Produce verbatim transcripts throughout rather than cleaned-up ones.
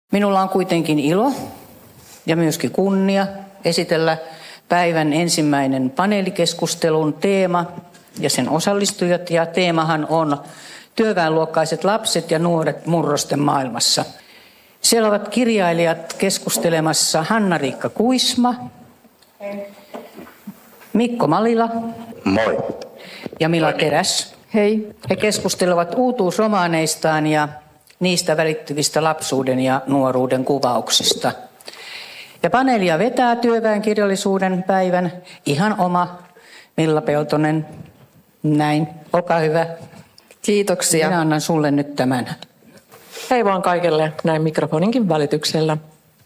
Minulla on kuitenkin ilo ja myöskin kunnia esitellä päivän ensimmäinen paneelikeskustelun teema ja sen osallistujat. Ja teemahan on työväenluokkaiset lapset ja nuoret murrosten maailmassa. Siellä ovat kirjailijat keskustelemassa Hanna-Riikka Kuisma, hei. Mikko Malila, moi, ja Mila Teräs. Hei. He keskustelevat uutuusromaaneistaan ja niistä välittyvistä lapsuuden ja nuoruuden kuvauksista. Ja paneelia vetää työväenkirjallisuuden päivän ihan oma Milla Peltonen. Näin, olkaa hyvä. Kiitoksia. Minä annan sulle nyt tämän. Hei vaan kaikille näin mikrofoninkin välityksellä.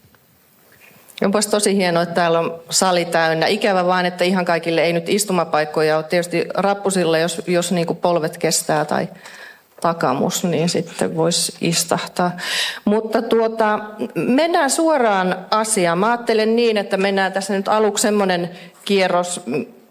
Onpas tosi hienoa, että täällä on sali täynnä. Ikävä vaan, että ihan kaikille ei nyt istumapaikkoja ole. Tietysti rappusilla, jos, jos niin kuin polvet kestää tai takamus, niin sitten voisi istahtaa. Mutta tuota, mennään suoraan asiaan. Mä ajattelen niin, että mennään tässä nyt aluksi semmoinen kierros,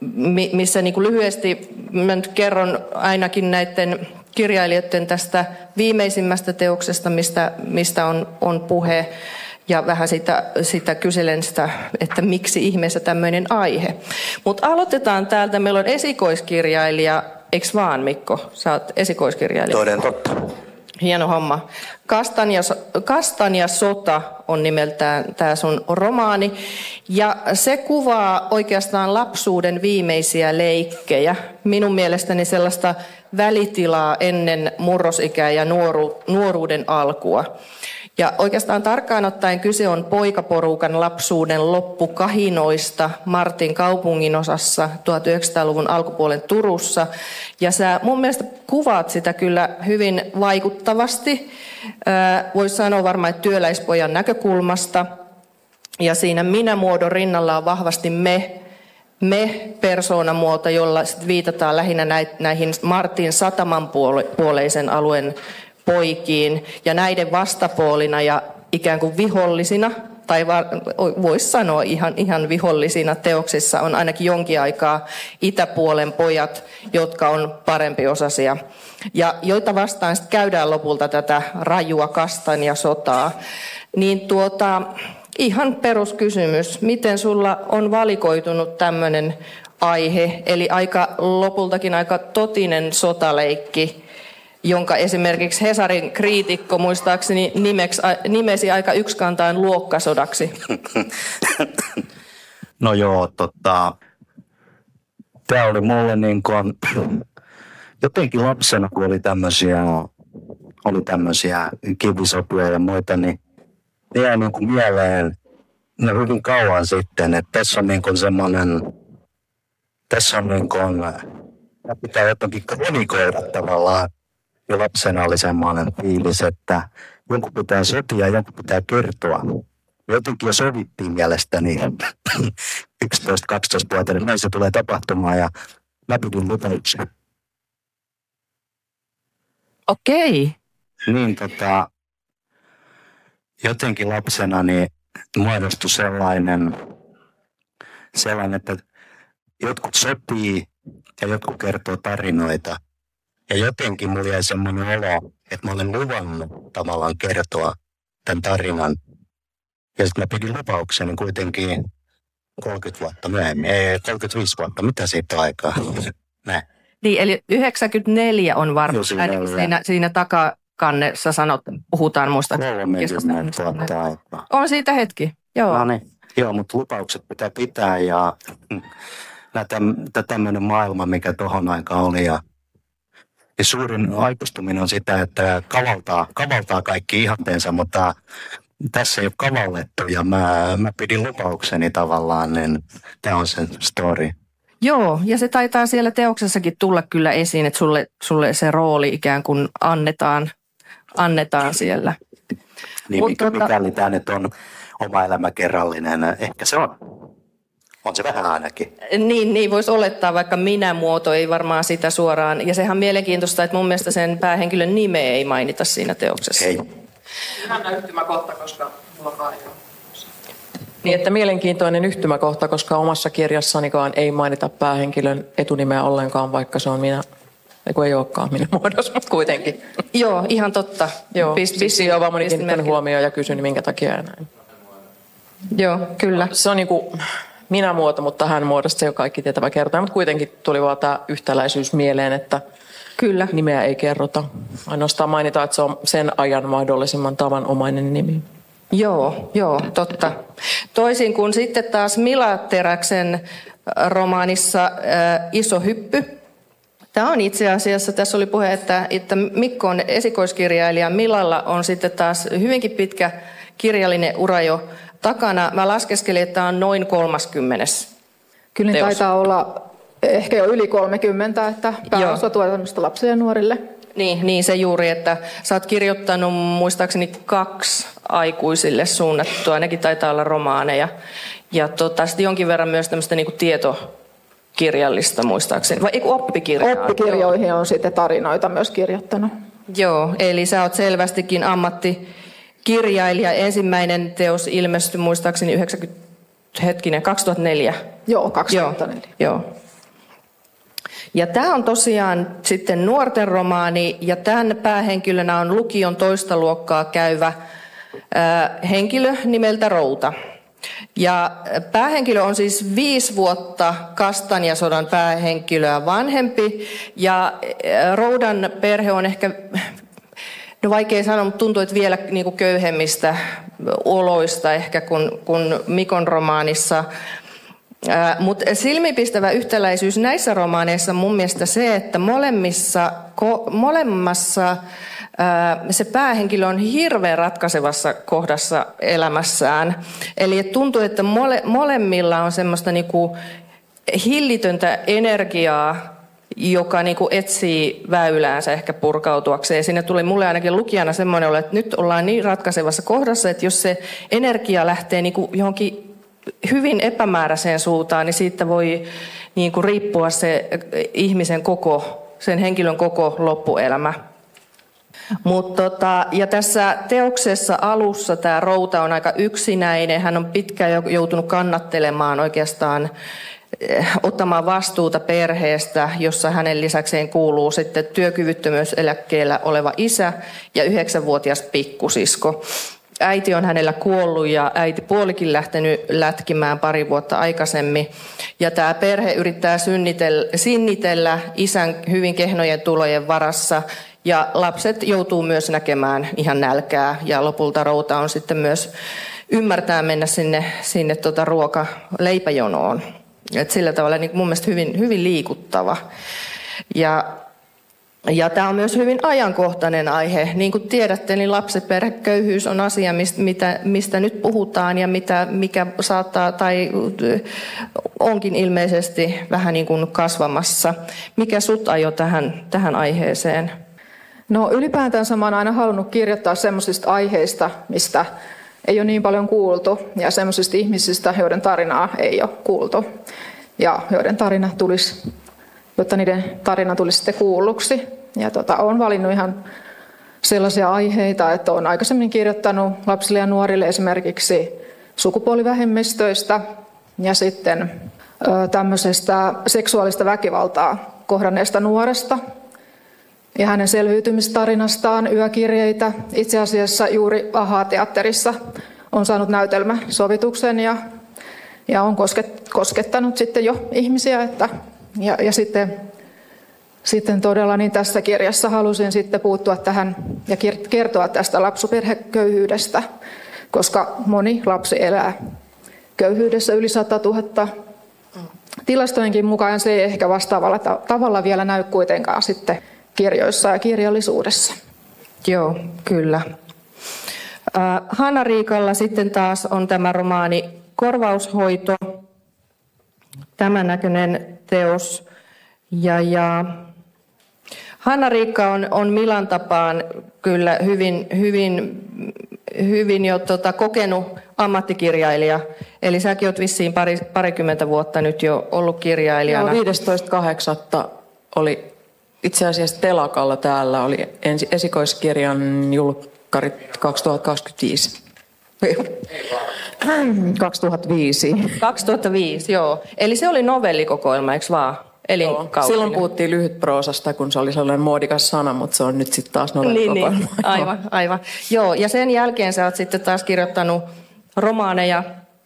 missä niin kuin lyhyesti mä nyt kerron ainakin näiden kirjailijoiden tästä viimeisimmästä teoksesta, mistä, mistä on, on puhe. Ja vähän sitä, sitä kyselen sitä, että miksi ihmeessä tämmöinen aihe. Mutta aloitetaan täältä. Meillä on esikoiskirjailija. Eiks vaan, Mikko? Sä oot esikoiskirjailija. Toden totta. Hieno homma. Kastanja, Kastanja sota on nimeltään tämä sun romaani. Ja se kuvaa oikeastaan lapsuuden viimeisiä leikkejä. Minun mielestäni sellaista välitilaa ennen murrosikää ja nuoru, nuoruuden alkua. Ja oikeastaan tarkkaan ottaen kyse on poikaporukan lapsuuden loppukahinoista Martin kaupunginosassa tuhatyhdeksänsataaluvun alkupuolen Turussa. Ja sä mun mielestä kuvaat sitä kyllä hyvin vaikuttavasti. Voisi sanoa varmaan, että työläispojan näkökulmasta. Ja siinä minä-muodon rinnalla on vahvasti me, me-persoonamuoto, jolla sit viitataan lähinnä näihin Martin satamanpuoleisen alueen poikiin ja näiden vastapuolina ja ikään kuin vihollisina, tai voisi sanoa ihan, ihan vihollisina teoksissa on ainakin jonkin aikaa itäpuolen pojat, jotka on parempiosaisia. Ja joita vastaan sitten käydään lopulta tätä rajua Kastanja-sotaa. Niin tuota, ihan peruskysymys, miten sulla on valikoitunut tämmöinen aihe, eli aika, lopultakin aika totinen sotaleikki, jonka esimerkiksi Hesarin kriitikko muistaakseni nimeksi, nimesi aika yksikantaan luokkasodaksi. No joo, tota, tämä oli mulle niin kuin, jotenkin lapsena, kun oli tämmöisiä, oli tämmöisiä kivisopuja ja muita, niin ne jäi niin kuin mieleen ne hyvin kauan sitten, että tässä on niin kuin semmoinen, tässä on niin kuin, pitää jotenkin kronikoida tavallaan. Ja lapsena oli semmoinen fiilis, että jonkun pitää sotia ja jonkun pitää kertoa. Jotenkin jo sovittiin mielestäni yksitoista-kaksitoista-vuotiaiden, näin se tulee tapahtumaan ja mä pidin lupauksen. Okei. Niin tota, jotenkin lapsena niin muodostui sellainen, sellainen, että jotkut sopii ja jotkut kertoo tarinoita. Ja jotenkin mulla jäi semmoinen olo, että mä olen luvannut tavallaan kertoa tämän tarinan. Ja sitten mä pidin lupaukseni kuitenkin kolmekymmentä vuotta myöhemmin, ei kolmekymmentäviisi vuotta, mitä siitä on aikaa? Näin. Niin, eli yhdeksänkymmentäneljä on varmaan siinä, siinä takakannessa sanot, puhutaan muista. kolmekymmentä vuotta aikaa. On siitä hetki, joo. No niin, joo, mutta lupaukset pitää pitää ja tämmöinen maailma, mikä tohon aikaan oli ja Ja suurin aikuistuminen on sitä, että kavaltaa, kavaltaa kaikki ihanteensa, mutta tässä ei ole kavallettu ja mä, mä pidin lupaukseni tavallaan, niin tämä on se story. Joo, ja se taitaa siellä teoksessakin tulla kyllä esiin, että sulle, sulle se rooli ikään kuin annetaan, annetaan siellä. Niin, mikä, mikäli tämä nyt on oma elämäkerrallinen, ehkä se on. On se vähän ainakin. Niin, niin voisi olettaa, vaikka minä-muoto ei varmaan sitä suoraan. Ja sehän on mielenkiintoista, että mun mielestä sen päähenkilön nimeä ei mainita siinä teoksessa. Ei. Ihan yhtymäkohta, koska mulla ei ole. Niin, että mielenkiintoinen yhtymäkohta, koska omassa kirjassanikaan ei mainita päähenkilön etunimeä ollenkaan, vaikka se on minä. Eiku ei olekaan minun muodossa, mutta kuitenkin. Joo, ihan totta. Joo, Pist- siksi pist- on vaan moni kiinnittänyt pistimerkki. huomioon ja kysynyt minkä takia ja näin. Joo, kyllä. Se on niinku minä muoto, mutta hän muodosta se ei ole kaikki tietävä kertoa, mutta kuitenkin tuli vaan tämä yhtäläisyys mieleen, että Kyllä. nimeä ei kerrota. Ainoastaan mainitaan, että se on sen ajan mahdollisimman tavanomainen nimi. Joo, joo, totta. Toisin kuin sitten taas Mila Teräksen romaanissa äh, Iso hyppy. Tämä on itse asiassa, tässä oli puhe, että, että Mikko on esikoiskirjailija, Milalla on sitten taas hyvinkin pitkä kirjallinen ura jo takana. Mä laskeskelin, että tämä on noin kolmaskymmenes. Kyllä niin teos. taitaa olla ehkä jo yli kolmekymmentä, että pääosa tuotannosta lapsille ja nuorille. Niin, niin se juuri, että sä oot kirjoittanut muistaakseni kaksi aikuisille suunnattua, nekin taitaa olla romaaneja. Ja tota, sitten jonkin verran myös tämmöistä niinku tietokirjallista muistaakseni, vai eiku oppikirjaa? Oppikirjoihin on sitten tarinoita myös kirjoittanut. Joo, eli sä oot selvästikin ammattikirjailija. Ensimmäinen teos ilmestyi muistaakseni yhdeksänkymmentä, hetkinen, kaksituhattaneljä. Joo, kaksituhattaneljä. Joo, joo. Ja tämä on tosiaan sitten nuorten romaani, ja tämän päähenkilönä on lukion toista luokkaa käyvä ää, henkilö nimeltä Routa. Ja päähenkilö on siis viisi vuotta Kastanjasodan päähenkilöä vanhempi, ja ää, Roudan perhe on ehkä, no vaikea sanoa, mutta tuntuu, että vielä niin kuin köyhemmistä oloista ehkä kuin, kuin Mikon romaanissa. Mutta silmipistävä yhtäläisyys näissä romaaneissa on mun mielestä se, että molemmissa, ko, molemmassa ää, se päähenkilö on hirveän ratkaisevassa kohdassa elämässään. Eli et tuntuu, että mole, molemmilla on semmoista niinku hillitöntä energiaa, joka niinku etsii väyläänsä ehkä purkautuakseen. Siinä tuli mulle ainakin lukijana semmoinen olo, että nyt ollaan niin ratkaisevassa kohdassa, että jos se energia lähtee niinku johonkin hyvin epämääräiseen suuntaan, niin siitä voi niin kuin riippua se ihmisen koko, sen henkilön koko loppuelämä. Mut tota, ja tässä teoksessa alussa tämä Routa on aika yksinäinen. Hän on pitkään joutunut kannattelemaan oikeastaan ottamaan vastuuta perheestä, jossa hänen lisäkseen kuuluu sitten työkyvyttömyyseläkkeellä oleva isä ja yhdeksänvuotias pikkusisko. Äiti on hänellä kuollut ja äiti puolikin lähtenyt lätkimään pari vuotta aikaisemmin. Ja tämä perhe yrittää sinnitellä isän hyvin kehnojen tulojen varassa. Ja lapset joutuu myös näkemään ihan nälkää. Ja lopulta Routa on sitten myös ymmärtää mennä sinne, sinne tota ruoka leipäjonoon. Et sillä tavalla niin mun mielestä hyvin, hyvin liikuttava. Ja Ja tämä on myös hyvin ajankohtainen aihe. Niin kuin tiedätte, niin lapsiperheköyhyys on asia, mistä, mistä nyt puhutaan ja mitä, mikä saattaa tai onkin ilmeisesti vähän niin kuin kasvamassa. Mikä sut ajoi tähän, tähän aiheeseen? No ylipäätänsä mä oon aina halunnut kirjoittaa semmoisista aiheista, mistä ei ole niin paljon kuultu, ja semmoisista ihmisistä, joiden tarinaa ei ole kuultu, ja joiden tarina tulisi, jotta niiden tarina tulisi sitten kuulluksi. Ja tota, olen valinnut ihan sellaisia aiheita, että olen aikaisemmin kirjoittanut lapsille ja nuorille esimerkiksi sukupuolivähemmistöistä ja sitten ö, tämmöisestä seksuaalista väkivaltaa kohdanneesta nuoresta ja hänen selviytymistarinastaan yökirjeitä. Itse asiassa juuri Ahaa-teatterissa on saanut näytelmäsovituksen ja, ja on kosket, koskettanut sitten jo ihmisiä. Että, ja, ja sitten, sitten todella niin tässä kirjassa halusin sitten puuttua tähän ja kertoa tästä lapsiperheköyhyydestä, koska moni lapsi elää köyhyydessä yli sata tuhatta. Tilastojenkin mukaan se ei ehkä vastaavalla tavalla vielä näy kuitenkaan sitten kirjoissa ja kirjallisuudessa. Joo, kyllä. Hanna Riikalla sitten taas on tämä romaani Korvaushoito, tämän näköinen teos. Ja, ja Hanna Riikka on, on Milan tapaan kyllä hyvin, hyvin, hyvin jo tota, kokenut ammattikirjailija. Eli säkin olet vissiin pari, parikymmentä vuotta nyt jo ollut kirjailijana. Joo, viidestoista kahdeksatta oli itse asiassa telakalla täällä, oli ensi, esikoiskirjan julkkarit kaksituhattakaksikymmentäviisi. kaksituhattaviisi. kaksituhattaviisi, joo. Eli se oli novellikokoelma, eikö vaan? elinkautinen. Silloin puhuttiin lyhytproosasta, kun se oli sellainen muodikas sana, mutta se on nyt sitten taas Niin, niin. Aivan, aivan. Joo, ja sen jälkeen sä oot sitten taas kirjoittanut romaaneja.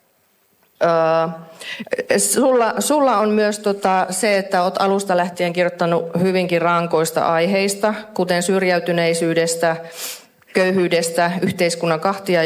Öö, sulla, sulla on myös tota se, että olet alusta lähtien kirjoittanut hyvinkin rankoista aiheista, kuten syrjäytyneisyydestä, köyhyydestä, yhteiskunnan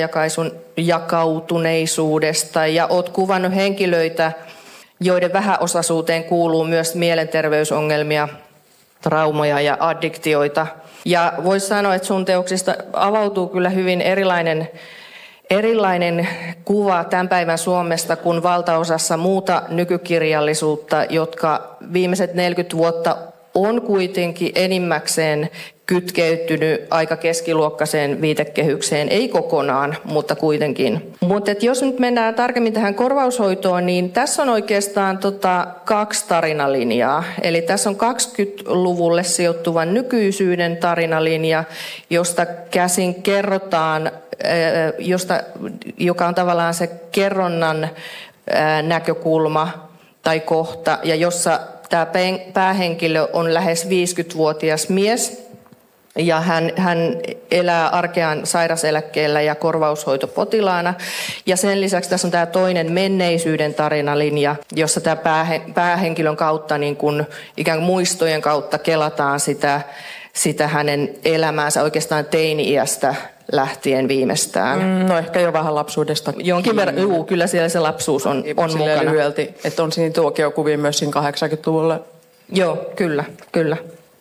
kahtiajakautuneisuudesta, ja olet kuvannut henkilöitä, joiden vähäosaisuuteen kuuluu myös mielenterveysongelmia, traumoja ja addiktioita. Ja voisi sanoa, että sun teoksista avautuu kyllä hyvin erilainen Erilainen kuva tämän päivän Suomesta kuin valtaosassa muuta nykykirjallisuutta, jotka viimeiset neljäkymmentä vuotta on kuitenkin enimmäkseen kytkeytynyt aika keskiluokkaiseen viitekehykseen, ei kokonaan, mutta kuitenkin. Mutta jos nyt mennään tarkemmin tähän korvaushoitoon, niin tässä on oikeastaan tota kaksi tarinalinjaa. Eli tässä on kaksikymmentäluvulle sijoittuvan nykyisyyden tarinalinja, josta käsin kerrotaan, josta, joka on tavallaan se kerronnan näkökulma tai kohta, ja jossa tämä päähenkilö on lähes viisikymmentävuotias mies, ja hän, hän elää arkeaan sairaseläkkeellä ja korvaushoitopotilaana. Ja sen lisäksi tässä on tämä toinen menneisyyden tarinalinja, jossa tämä päähenkilön kautta, niin kuin ikään kuin muistojen kautta kelataan sitä, sitä hänen elämäänsä oikeastaan teini-iästä lähtien viimeistään. No ehkä jo vähän lapsuudesta. Jonkin verran, juu, kyllä siellä se lapsuus on, on mukana. Lyhyelti, että on siinä tuokiokuvia myös siinä kahdeksankymmentäluvulla. Joo, kyllä, kyllä.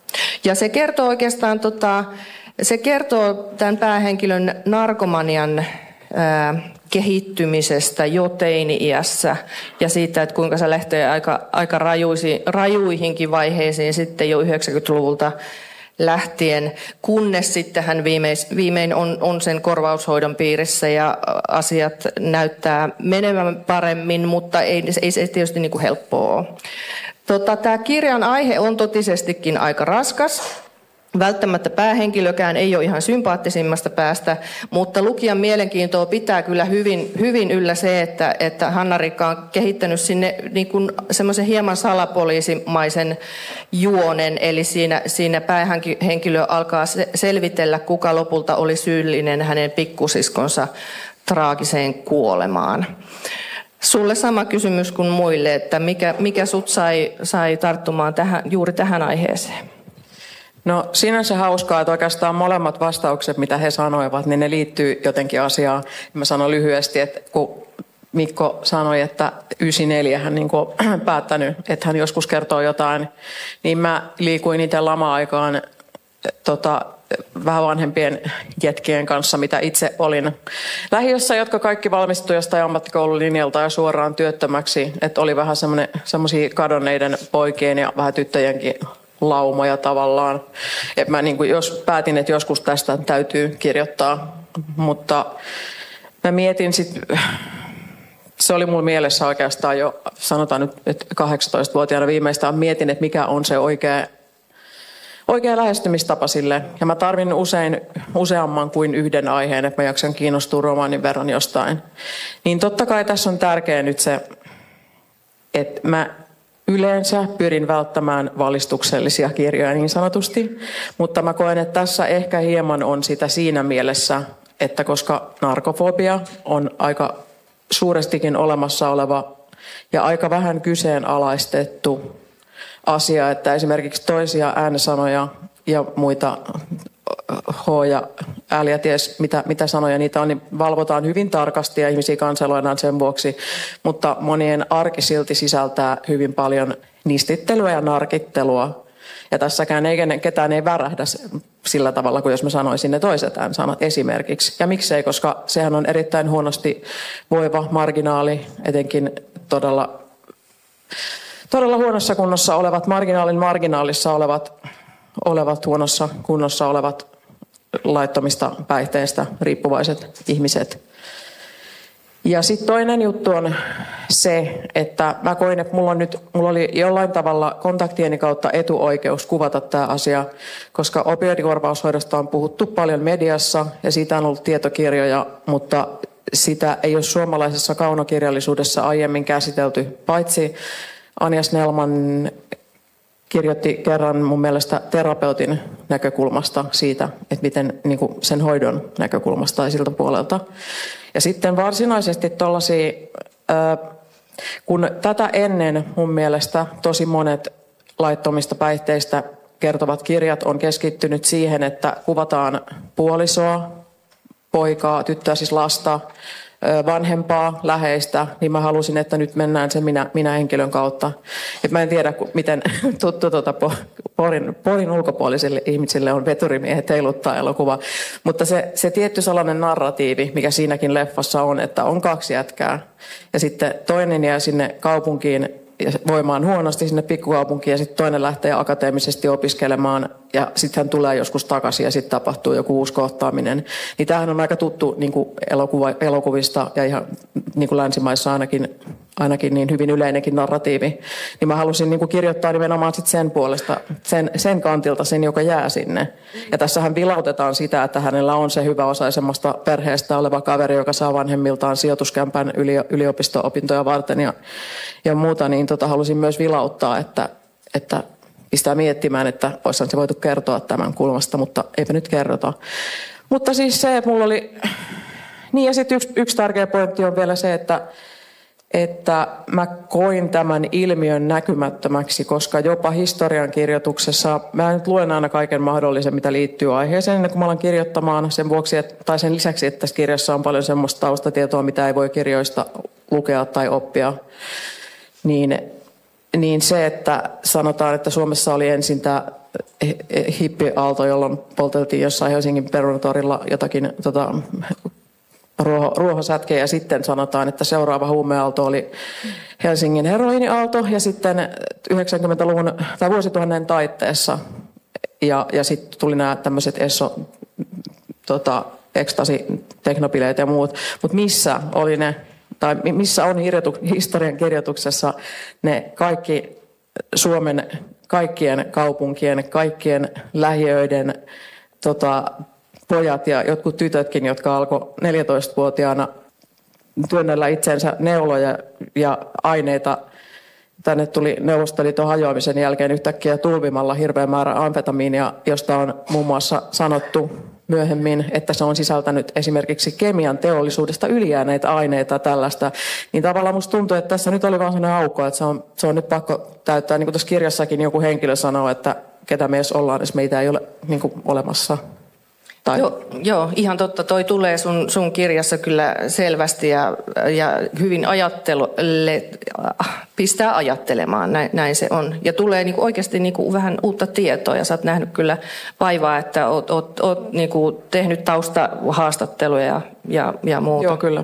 Ja se kertoo oikeastaan, tota, se kertoo tämän päähenkilön narkomanian ää, kehittymisestä jo teini-iässä ja siitä, että kuinka se lähtee aika, aika rajuisi, rajuihinkin vaiheisiin sitten jo yhdeksänkymmentäluvulta lähtien, kunnes sitten hän viimeis, viimein on, on sen korvaushoidon piirissä ja asiat näyttää menevän paremmin, mutta ei, ei se tietysti niin kuin helppoa ole. Tota, tämä kirjan aihe on totisestikin aika raskas. Välttämättä päähenkilökään ei ole ihan sympaattisimmasta päästä, mutta lukijan mielenkiintoa pitää kyllä hyvin, hyvin yllä se, että, että Hanna-Riikka on kehittänyt sinne niin kuin semmoisen hieman salapoliisimaisen juonen, eli siinä, siinä päähenkilö alkaa selvitellä, kuka lopulta oli syyllinen hänen pikkusiskonsa traagiseen kuolemaan. Sulle sama kysymys kuin muille, että mikä, mikä sut sai, sai tarttumaan tähän, juuri tähän aiheeseen? No sinänsä hauskaa, että oikeastaan molemmat vastaukset, mitä he sanoivat, niin ne liittyy jotenkin asiaan. Mä sanon lyhyesti, että kun Mikko sanoi, että yhdeksänkymmentäneljä hän niin on päättänyt, että hän joskus kertoo jotain, niin mä liikuin itse lama-aikaan tota, vähän vanhempien jätkien kanssa, mitä itse olin lähiössä, jotka kaikki valmistui jostain ammattikoululinjalta ja suoraan työttömäksi. Että oli vähän semmoisia kadonneiden poikien ja vähän tyttöjenkin laumoja tavallaan. Et mä niin kuin, jos päätin, että joskus tästä täytyy kirjoittaa, mutta mä mietin sitten, se oli mulla mielessä oikeastaan jo, sanotaan nyt, että kahdeksantoistavuotiaana viimeistään mietin, että mikä on se oikea, oikea lähestymistapa sille. Ja mä tarvin usein useamman kuin yhden aiheen, että mä jaksan kiinnostua romaanin verran jostain. Niin totta kai tässä on tärkeä nyt se, että mä yleensä pyrin välttämään valistuksellisia kirjoja niin sanotusti, mutta mä koen, että tässä ehkä hieman on sitä siinä mielessä, että koska narkofobia on aika suurestikin olemassa oleva ja aika vähän kyseenalaistettu asia, että esimerkiksi toisia äänesanoja ja muita H ja L ja ties mitä, mitä sanoja niitä on, niin valvotaan hyvin tarkasti ja ihmisiä kanseloidaan sen vuoksi, mutta monien arki silti sisältää hyvin paljon nistittelyä ja narkittelua. Ja tässäkään ei, ketään ei värähdä sillä tavalla kuin jos mä sanoisin ne toiset äänsanat esimerkiksi. Ja miksei, koska sehän on erittäin huonosti voiva marginaali, etenkin todella, todella huonossa kunnossa olevat, marginaalin marginaalissa olevat, olevat huonossa kunnossa olevat laittomista päihteistä riippuvaiset ihmiset. Ja sitten toinen juttu on se, että mä koin, että mulla, on nyt, mulla oli jollain tavalla kontaktieni kautta etuoikeus kuvata tämä asia, koska opioidikorvaushoidosta on puhuttu paljon mediassa ja siitä on ollut tietokirjoja, mutta sitä ei ole suomalaisessa kaunokirjallisuudessa aiemmin käsitelty, paitsi Anja Snellman kirjoitti kerran mun mielestä terapeutin näkökulmasta siitä, että miten niin kuin sen hoidon näkökulmasta tai siltä puolelta. Ja sitten varsinaisesti tuollaisia, kun tätä ennen mun mielestä tosi monet laittomista päihteistä kertovat kirjat on keskittynyt siihen, että kuvataan puolisoa, poikaa, tyttöä siis lasta, vanhempaa, läheistä, niin mä halusin, että nyt mennään sen minä, minä henkilön kautta. Et mä en tiedä, miten tuttu tuota, Porin, Porin ulkopuolisille ihmisille on Veturimiehet heiluttaa elokuva, mutta se, se tietty sellainen narratiivi, mikä siinäkin leffassa on, että on kaksi jätkää ja sitten toinen jää sinne kaupunkiin ja voimaan huonosti sinne pikkukaupunkiin ja sitten toinen lähtee akateemisesti opiskelemaan ja sitten hän tulee joskus takaisin ja sitten tapahtuu joku uusi kohtaaminen. Niin tämähän on aika tuttu niin kuin elokuva, elokuvista ja ihan niin kuin länsimaissa ainakin, ainakin niin hyvin yleinenkin narratiivi. Niin mä halusin niin kuin kirjoittaa nimenomaan sit sen puolesta, sen, sen kantilta sen, joka jää sinne. Ja tässähän vilautetaan sitä, että hänellä on se hyväosaisemmasta perheestä oleva kaveri, joka saa vanhemmiltaan sijoituskämpän yli, yliopisto-opintoja varten ja, ja muuta, niin tota, halusin myös vilauttaa, että, että pistää miettimään, että olisihan se voitu kertoa tämän kulmasta, mutta eipä nyt kerrota. Mutta siis se, että mulla oli... Niin ja sitten yksi, yksi tärkeä pointti on vielä se, että, että mä koin tämän ilmiön näkymättömäksi, koska jopa historiankirjoituksessa, mä nyt luen aina kaiken mahdollisen, mitä liittyy aiheeseen, ennen kuin mä alan kirjoittamaan sen vuoksi, että, tai sen lisäksi, että tässä kirjassa on paljon semmoista taustatietoa, mitä ei voi kirjoista lukea tai oppia, niin... Niin se, että sanotaan, että Suomessa oli ensin tämä hippiaalto, jolloin polteltiin jossain Helsingin Perunatorilla jotakin tota, ruoho, ruohosätkeä. Ja sitten sanotaan, että seuraava huumeaalto oli Helsingin heroiniaalto ja sitten yhdeksänkymmentäluvun tai vuosituhannen taitteessa. Ja, ja sitten tuli nämä tämmöiset esso, tota, ekstasi, teknopileet ja muut. Mutta missä oli ne... tai missä on historian kirjoituksessa ne kaikki Suomen kaikkien kaupunkien, kaikkien lähiöiden tota, pojat ja jotkut tytötkin, jotka alkoi neljätoistavuotiaana työnnellä itsensä neuloja ja aineita. Tänne tuli Neuvostoliiton hajoamisen jälkeen yhtäkkiä tulvimalla hirveä määrä amfetamiinia, josta on muun muassa sanottu myöhemmin, että se on sisältänyt esimerkiksi kemian teollisuudesta ylijääneitä aineita tällaista, niin tavallaan musta tuntuu, että tässä nyt oli vaan sellainen aukko, että se on, se on nyt pakko täyttää, niin kuin tuossa kirjassakin joku henkilö sanoo, että ketä me edes ollaan, jos meitä ei ole niin kuin olemassa. Tai... Joo, joo, ihan totta. Toi tulee sun, sun kirjassa kyllä selvästi ja, ja hyvin ajattelu, pistää ajattelemaan, näin, näin se on. Ja tulee niinku oikeasti niinku vähän uutta tietoa ja sä oot nähnyt kyllä vaivaa, että oot, oot, oot niinku tehnyt taustahaastatteluja ja, ja, ja muuta. Joo, kyllä.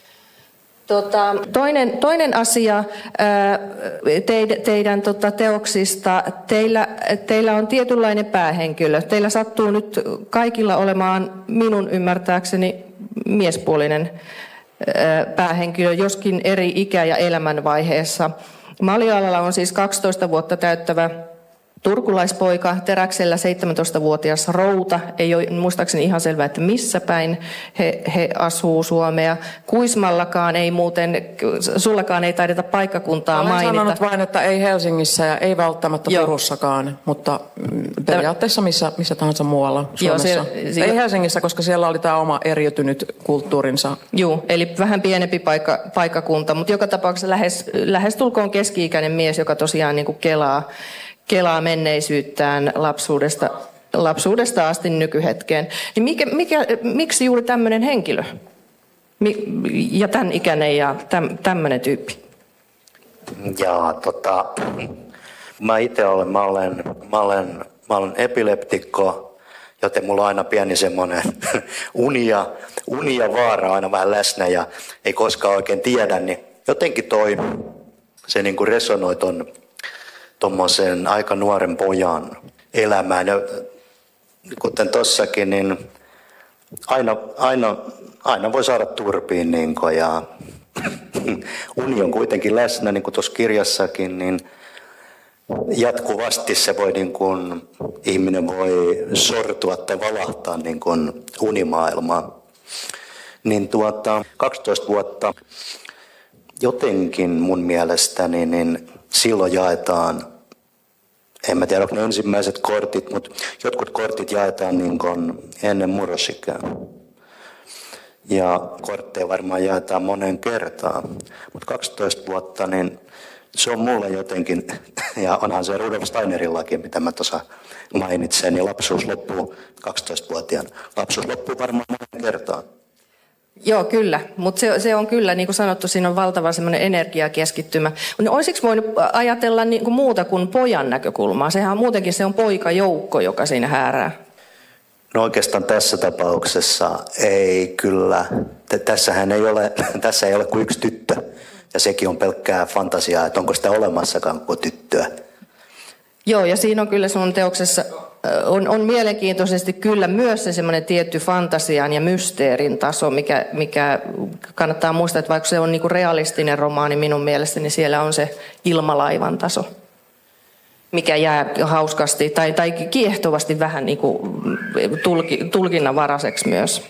Tota, toinen, toinen asia teidän, teidän tota, teoksista, teillä, teillä on tietynlainen päähenkilö. Teillä sattuu nyt kaikilla olemaan minun ymmärtääkseni miespuolinen päähenkilö, joskin eri ikä- ja elämänvaiheessa. Maljoalalla on siis kaksitoista vuotta täyttävä turkulaispoika, Teräksellä seitsemäntoistavuotias routa, ei ole muistaakseni ihan selvää, että missä päin he, he asuu Suomea. Kuismallakaan ei muuten, sullakaan ei taideta paikkakuntaa Olen mainita. Olen sanonut vain, että ei Helsingissä ja ei välttämättä Joo. Turussakaan, mutta periaatteessa missä, missä tahansa muualla Suomessa. Joo, siellä, siellä... Ei Helsingissä, koska siellä oli tämä oma eriytynyt kulttuurinsa. Joo, eli vähän pienempi paikka, paikkakunta, mutta joka tapauksessa lähes, lähestulkoon keski-ikäinen mies, joka tosiaan niin kuin kelaa. kelaa menneisyyttään lapsuudesta, lapsuudesta asti nykyhetkeen. Niin mikä, mikä, miksi juuri tämmöinen henkilö? Ja tämän ikäinen ja täm, tämmöinen tyyppi? Ja tota, mä itse olen, mä olen, mä olen, mä olen epileptikko, joten mulla on aina pieni semmoinen uni ja, uni ja vaara aina vähän läsnä ja ei koskaan oikein tiedä, niin jotenkin toi, se niin kuin resonoi ton tuommoisen aika nuoren pojan elämään. Ja kuten tossakin, niin aina, aina, aina voi saada turpiin. Niin kuin, ja uni on kuitenkin läsnä, niin kuin tuossa kirjassakin, niin jatkuvasti se voi, niin kuin, ihminen voi sortua tai valahtaa niin kuin unimaailmaan. Niin tuota, kaksitoista vuotta jotenkin mun mielestäni, niin silloin jaetaan en mä tiedä, onko ne ensimmäiset kortit, mutta jotkut kortit jaetaan niin kuin ennen murrosikää. Ja kortteja varmaan jaetaan moneen kertaan. Mutta kaksitoista vuotta, niin se on mulle jotenkin, ja onhan se Rudolf Steinerillakin, mitä mä tuossa mainitsen, niin lapsuus loppuu kaksitoistavuotiaan. Lapsuus loppuu varmaan moneen kertaan. Joo, kyllä. Mutta se, se on kyllä, niin kuin sanottu, siinä on valtava semmoinen energiakeskittymä. No, olisiko voinut ajatella niin kuin muuta kuin pojan näkökulmaa? Sehän on muutenkin se on poikajoukko, joka siinä häärää. No oikeastaan tässä tapauksessa ei kyllä. Tässähän ei ole, tässä ei ole kuin yksi tyttö. Ja sekin on pelkkää fantasiaa, että onko sitä olemassakaan kuin tyttöä. Joo, ja siinä on kyllä sun teoksessa, on, on mielenkiintoisesti kyllä myös se semmoinen tietty fantasian ja mysteerin taso, mikä, mikä kannattaa muistaa, että vaikka se on niinku realistinen romaani minun mielestäni, niin siellä on se ilmalaivan taso, mikä jää hauskasti tai, tai kiehtovasti vähän niinku tulki, tulkinnanvaraiseksi myös.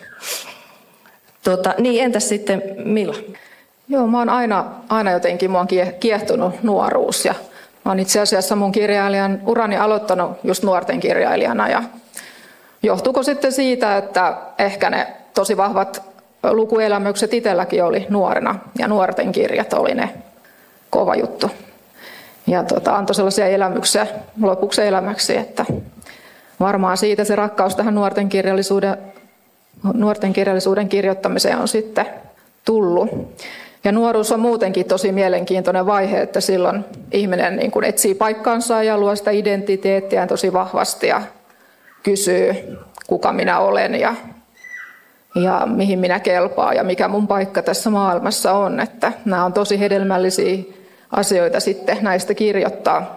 Tota, niin, entäs sitten Milla? Joo, mä oon aina, aina jotenkin, mua on kiehtonut nuoruus ja mä oon itse asiassa mun kirjailijan urani aloittanut just nuorten kirjailijana ja johtuuko sitten siitä, että ehkä ne tosi vahvat lukuelämykset itselläkin oli nuorena ja nuorten kirjat oli ne kova juttu. Ja tota, antoi sellaisia elämyksiä lopuksi elämäksi, että varmaan siitä se rakkaus tähän nuorten kirjallisuuden, nuorten kirjallisuuden kirjoittamiseen on sitten tullut. Ja nuoruus on muutenkin tosi mielenkiintoinen vaihe, että silloin ihminen niin kuin etsii paikkaansa ja luo sitä identiteettiään tosi vahvasti ja kysyy, kuka minä olen ja, ja mihin minä kelpaan ja mikä mun paikka tässä maailmassa on. Että nämä on tosi hedelmällisiä asioita sitten näistä kirjoittaa.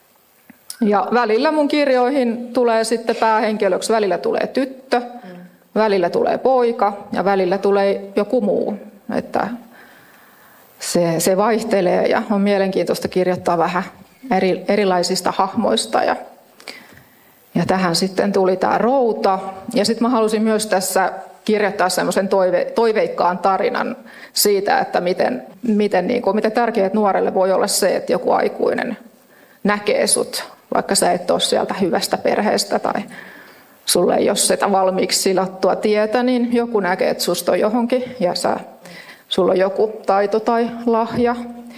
Ja välillä mun kirjoihin tulee sitten päähenkilöksi, välillä tulee tyttö, välillä tulee poika ja välillä tulee joku muu. Että se, se vaihtelee ja on mielenkiintoista kirjoittaa vähän eri, erilaisista hahmoista. Ja, ja tähän sitten tuli tämä routa. Ja sitten mä halusin myös tässä kirjoittaa semmoisen toive, toiveikkaan tarinan siitä, että miten, miten, niin kuin, miten tärkeää nuorelle voi olla se, että joku aikuinen näkee sut, vaikka sä et ole sieltä hyvästä perheestä tai sulle ei ole sitä valmiiksi silattua tietä, niin joku näkee, että susta on johonkin ja sä, sulla on joku taito tai lahja,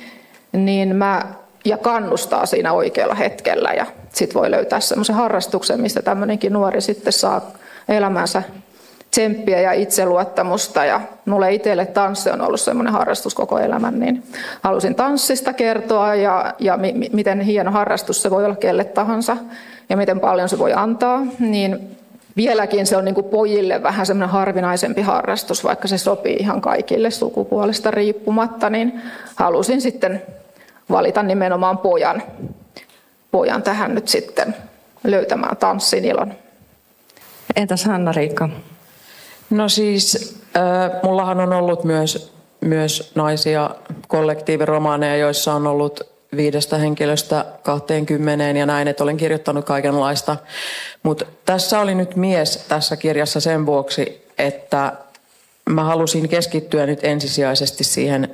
niin mä, ja kannustaa siinä oikealla hetkellä ja sit voi löytää semmoisen harrastuksen, mistä tämmöinenkin nuori sitten saa elämänsä tsemppiä ja itseluottamusta. Ja mulle itselle tanssi on ollut semmoinen harrastus koko elämän, niin halusin tanssista kertoa ja, ja mi, miten hieno harrastus se voi olla kelle tahansa ja miten paljon se voi antaa. Niin vieläkin se on niin kuin pojille vähän semmoinen harvinaisempi harrastus, vaikka se sopii ihan kaikille sukupuolesta riippumatta, niin halusin sitten valita nimenomaan pojan, pojan tähän nyt sitten löytämään tanssin ilon. Entäs Hanna-Riikka? No siis, äh, mullahan on ollut myös, myös naisia kollektiiviromaaneja, joissa on ollut viidestä henkilöstä kahteenkymmeneen ja näin, että olen kirjoittanut kaikenlaista. Mutta tässä oli nyt mies tässä kirjassa sen vuoksi, että mä halusin keskittyä nyt ensisijaisesti siihen.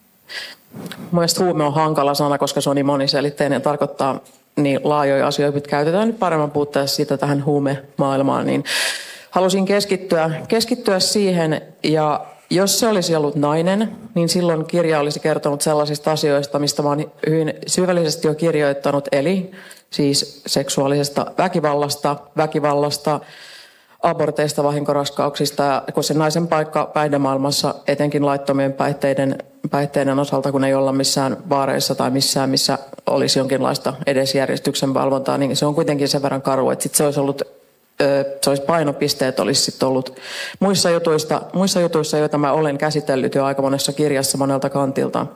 Mielestäni huume on hankala sana, koska se on niin moniselitteinen ja tarkoittaa niin laajoja asioita, että käytetään nyt paremmin puhuttaessa siitä tähän huumemaailmaan, niin halusin keskittyä, keskittyä siihen, ja jos se olisi ollut nainen, niin silloin kirja olisi kertonut sellaisista asioista, mistä mä oon hyvin syvällisesti jo kirjoittanut, eli siis seksuaalisesta väkivallasta, väkivallasta, aborteista, vahinkoraskauksista, ja kun se naisen paikka päihdemaailmassa, etenkin laittomien päihteiden, päihteiden osalta, kun ei olla missään baareissa tai missään, missä olisi jonkinlaista edesjärjestyksen valvontaa, niin se on kuitenkin sen verran karu, että sit se olisi ollut se olisi painopisteet olisi sitten ollut muissa jutuissa, muissa jutuissa, joita mä olen käsitellyt jo aika monessa kirjassa monelta kantilta.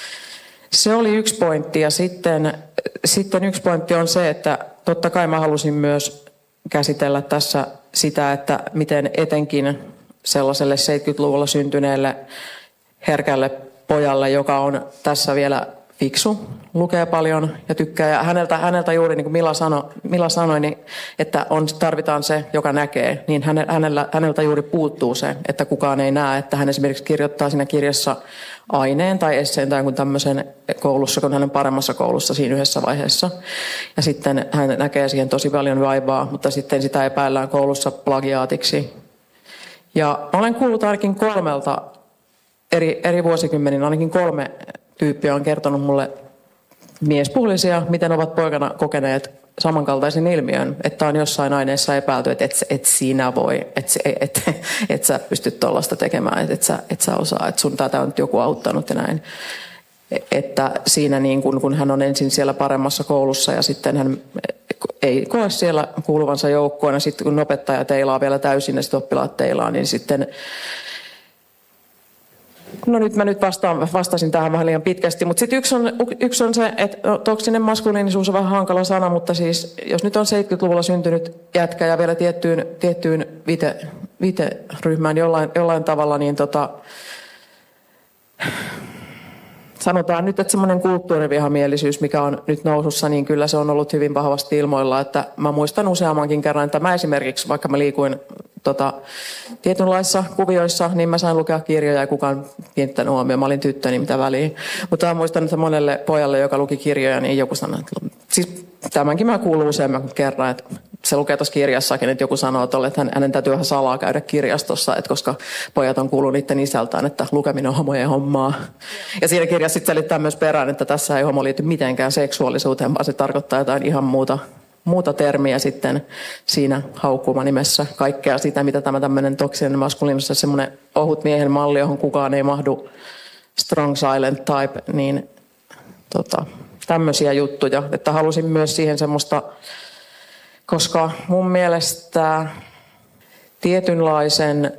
Se oli yksi pointti ja sitten, sitten yksi pointti on se, että totta kai mä halusin myös käsitellä tässä sitä, että miten etenkin sellaiselle seitsemänkymmentäluvulla syntyneelle herkälle pojalle, joka on tässä vielä fiksu, lukee paljon ja tykkää. Ja häneltä, häneltä juuri niin kuin Milla, sano, Milla sanoi, niin, että on, tarvitaan se, joka näkee. Niin hänellä, häneltä juuri puuttuu se, että kukaan ei näe. Että hän esimerkiksi kirjoittaa siinä kirjassa aineen tai esseen tai jonkun tämmöisen koulussa, kun hän on paremmassa koulussa siinä yhdessä vaiheessa. Ja sitten hän näkee siihen tosi paljon vaivaa, mutta sitten sitä epäillään koulussa plagiaatiksi. Ja olen kuullut ainakin kolmelta eri, eri vuosikymmenin, ainakin kolme tyyppiä on kertonut mulle miespuolisia, miten ovat poikana kokeneet samankaltaisen ilmiön, että on jossain aineessa epäilty, että et, et sinä voi, että et, et, et sä pystyt tuollaista tekemään, että et sä, et sä osaa, että sun tätä on nyt joku auttanut ja näin. Että siinä niin kun, kun hän on ensin siellä paremmassa koulussa ja sitten hän ei koe siellä kuuluvansa joukkoon ja sitten kun opettaja teilaa vielä täysin ja sitten oppilaat teilaa, niin sitten no nyt mä nyt vastaan, vastasin tähän vähän liian pitkästi, mutta sitten yksi on, yksi on se, että no, toksinen maskuliinisuus on vähän hankala sana, mutta siis jos nyt on seitsemänkymmentäluvulla syntynyt jätkä ja vielä tiettyyn, tiettyyn vite, viteryhmään jollain, jollain tavalla, niin tota, sanotaan nyt, että semmoinen kulttuurivihamielisyys, mikä on nyt nousussa, niin kyllä se on ollut hyvin vahvasti ilmoilla, että mä muistan useammankin kerran, että mä esimerkiksi, vaikka mä liikuin tota, tietynlaisissa kuvioissa, niin mä sain lukea kirjoja ja kukaan kiinnittänyt huomioon. Mä olin tyttö, niin mitä väliä. Mutta mä muistan, että monelle pojalle, joka luki kirjoja, niin joku sanoi, että siis tämänkin mä kuulun useamman kerran, että se lukee tuossa kirjassakin, että joku sanoo tolle, että hänen täytyy ihan salaa käydä kirjastossa, että koska pojat on kuullut niiden isältään, että lukeminen on homojen hommaa. Ja siinä kirjassa sitten selittää myös perään, että tässä ei homo liity mitenkään seksuaalisuuteen, vaan se tarkoittaa jotain ihan muuta. muuta termiä sitten siinä haukkuma nimessä kaikkea sitä, mitä tämä tämmöinen toksinen maskuliinisuus, semmoinen ohut miehen malli, johon kukaan ei mahdu, strong silent type, niin tota, tämmöisiä juttuja. Että halusin myös siihen semmoista, koska mun mielestä tietynlaisen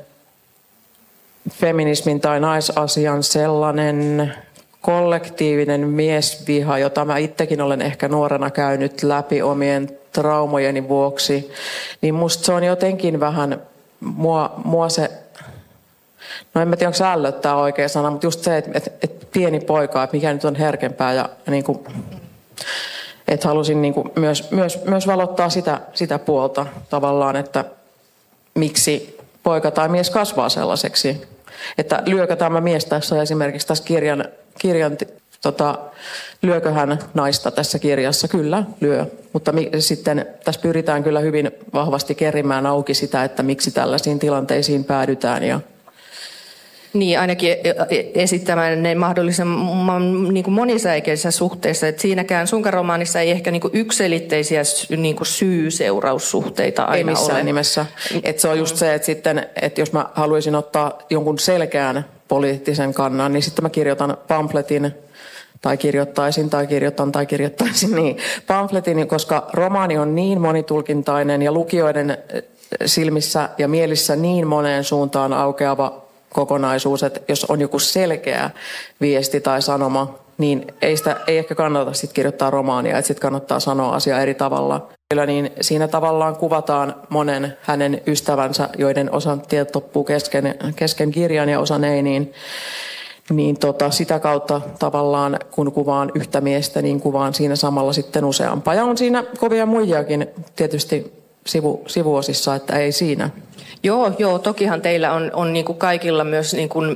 feminismin tai naisasian sellainen kollektiivinen miesviha, jota mä itsekin olen ehkä nuorena käynyt läpi omien traumojeni vuoksi, niin musta se on jotenkin vähän, mua, mua se, no en mä tiedä, onko se ällöttää oikea sana, mutta just se, että, että, että pieni poika, että mikä nyt on herkempää ja niin kuin, että halusin niin kuin myös, myös, myös valottaa sitä, sitä puolta tavallaan, että miksi poika tai mies kasvaa sellaiseksi. Että lyökö tämä mies tässä esimerkiksi tässä kirjan, kirjan tota, lyökö hän naista tässä kirjassa? Kyllä, lyö. Mutta mi, sitten tässä pyritään kyllä hyvin vahvasti kerimään auki sitä, että miksi tällaisiin tilanteisiin päädytään. Ja niin, ainakin esittämään ne mahdollisimman niin kuin monisäikeisissä suhteissa. Että siinäkään sunkaan romaanissa ei ehkä niin kuin yksiselitteisiä niin kuin syy-seuraussuhteita aina ole. Ei missään ole. nimessä. Et se on just se, että, sitten, että jos mä haluaisin ottaa jonkun selkeän poliittisen kannan, niin sitten mä kirjoitan pamfletin, tai kirjoittaisin, tai kirjoitan, tai kirjoittaisin, niin pamfletin, koska romaani on niin monitulkintainen ja lukijoiden silmissä ja mielissä niin moneen suuntaan aukeava kokonaisuus, että jos on joku selkeä viesti tai sanoma, niin ei, sitä, ei ehkä kannata sit kirjoittaa romaania, että sitten kannattaa sanoa asiaa eri tavalla. Niin siinä tavallaan kuvataan monen hänen ystävänsä, joiden osan tiedot loppuu kesken, kesken kirjan ja osan ei, niin, niin tota, sitä kautta tavallaan kun kuvaan yhtä miestä, niin kuvaan siinä samalla sitten useampaa. Ja on siinä kovia muijakin tietysti sivu, sivuosissa, että ei siinä. Joo, joo, tokihan teillä on, on niin kuin kaikilla myös niin kuin,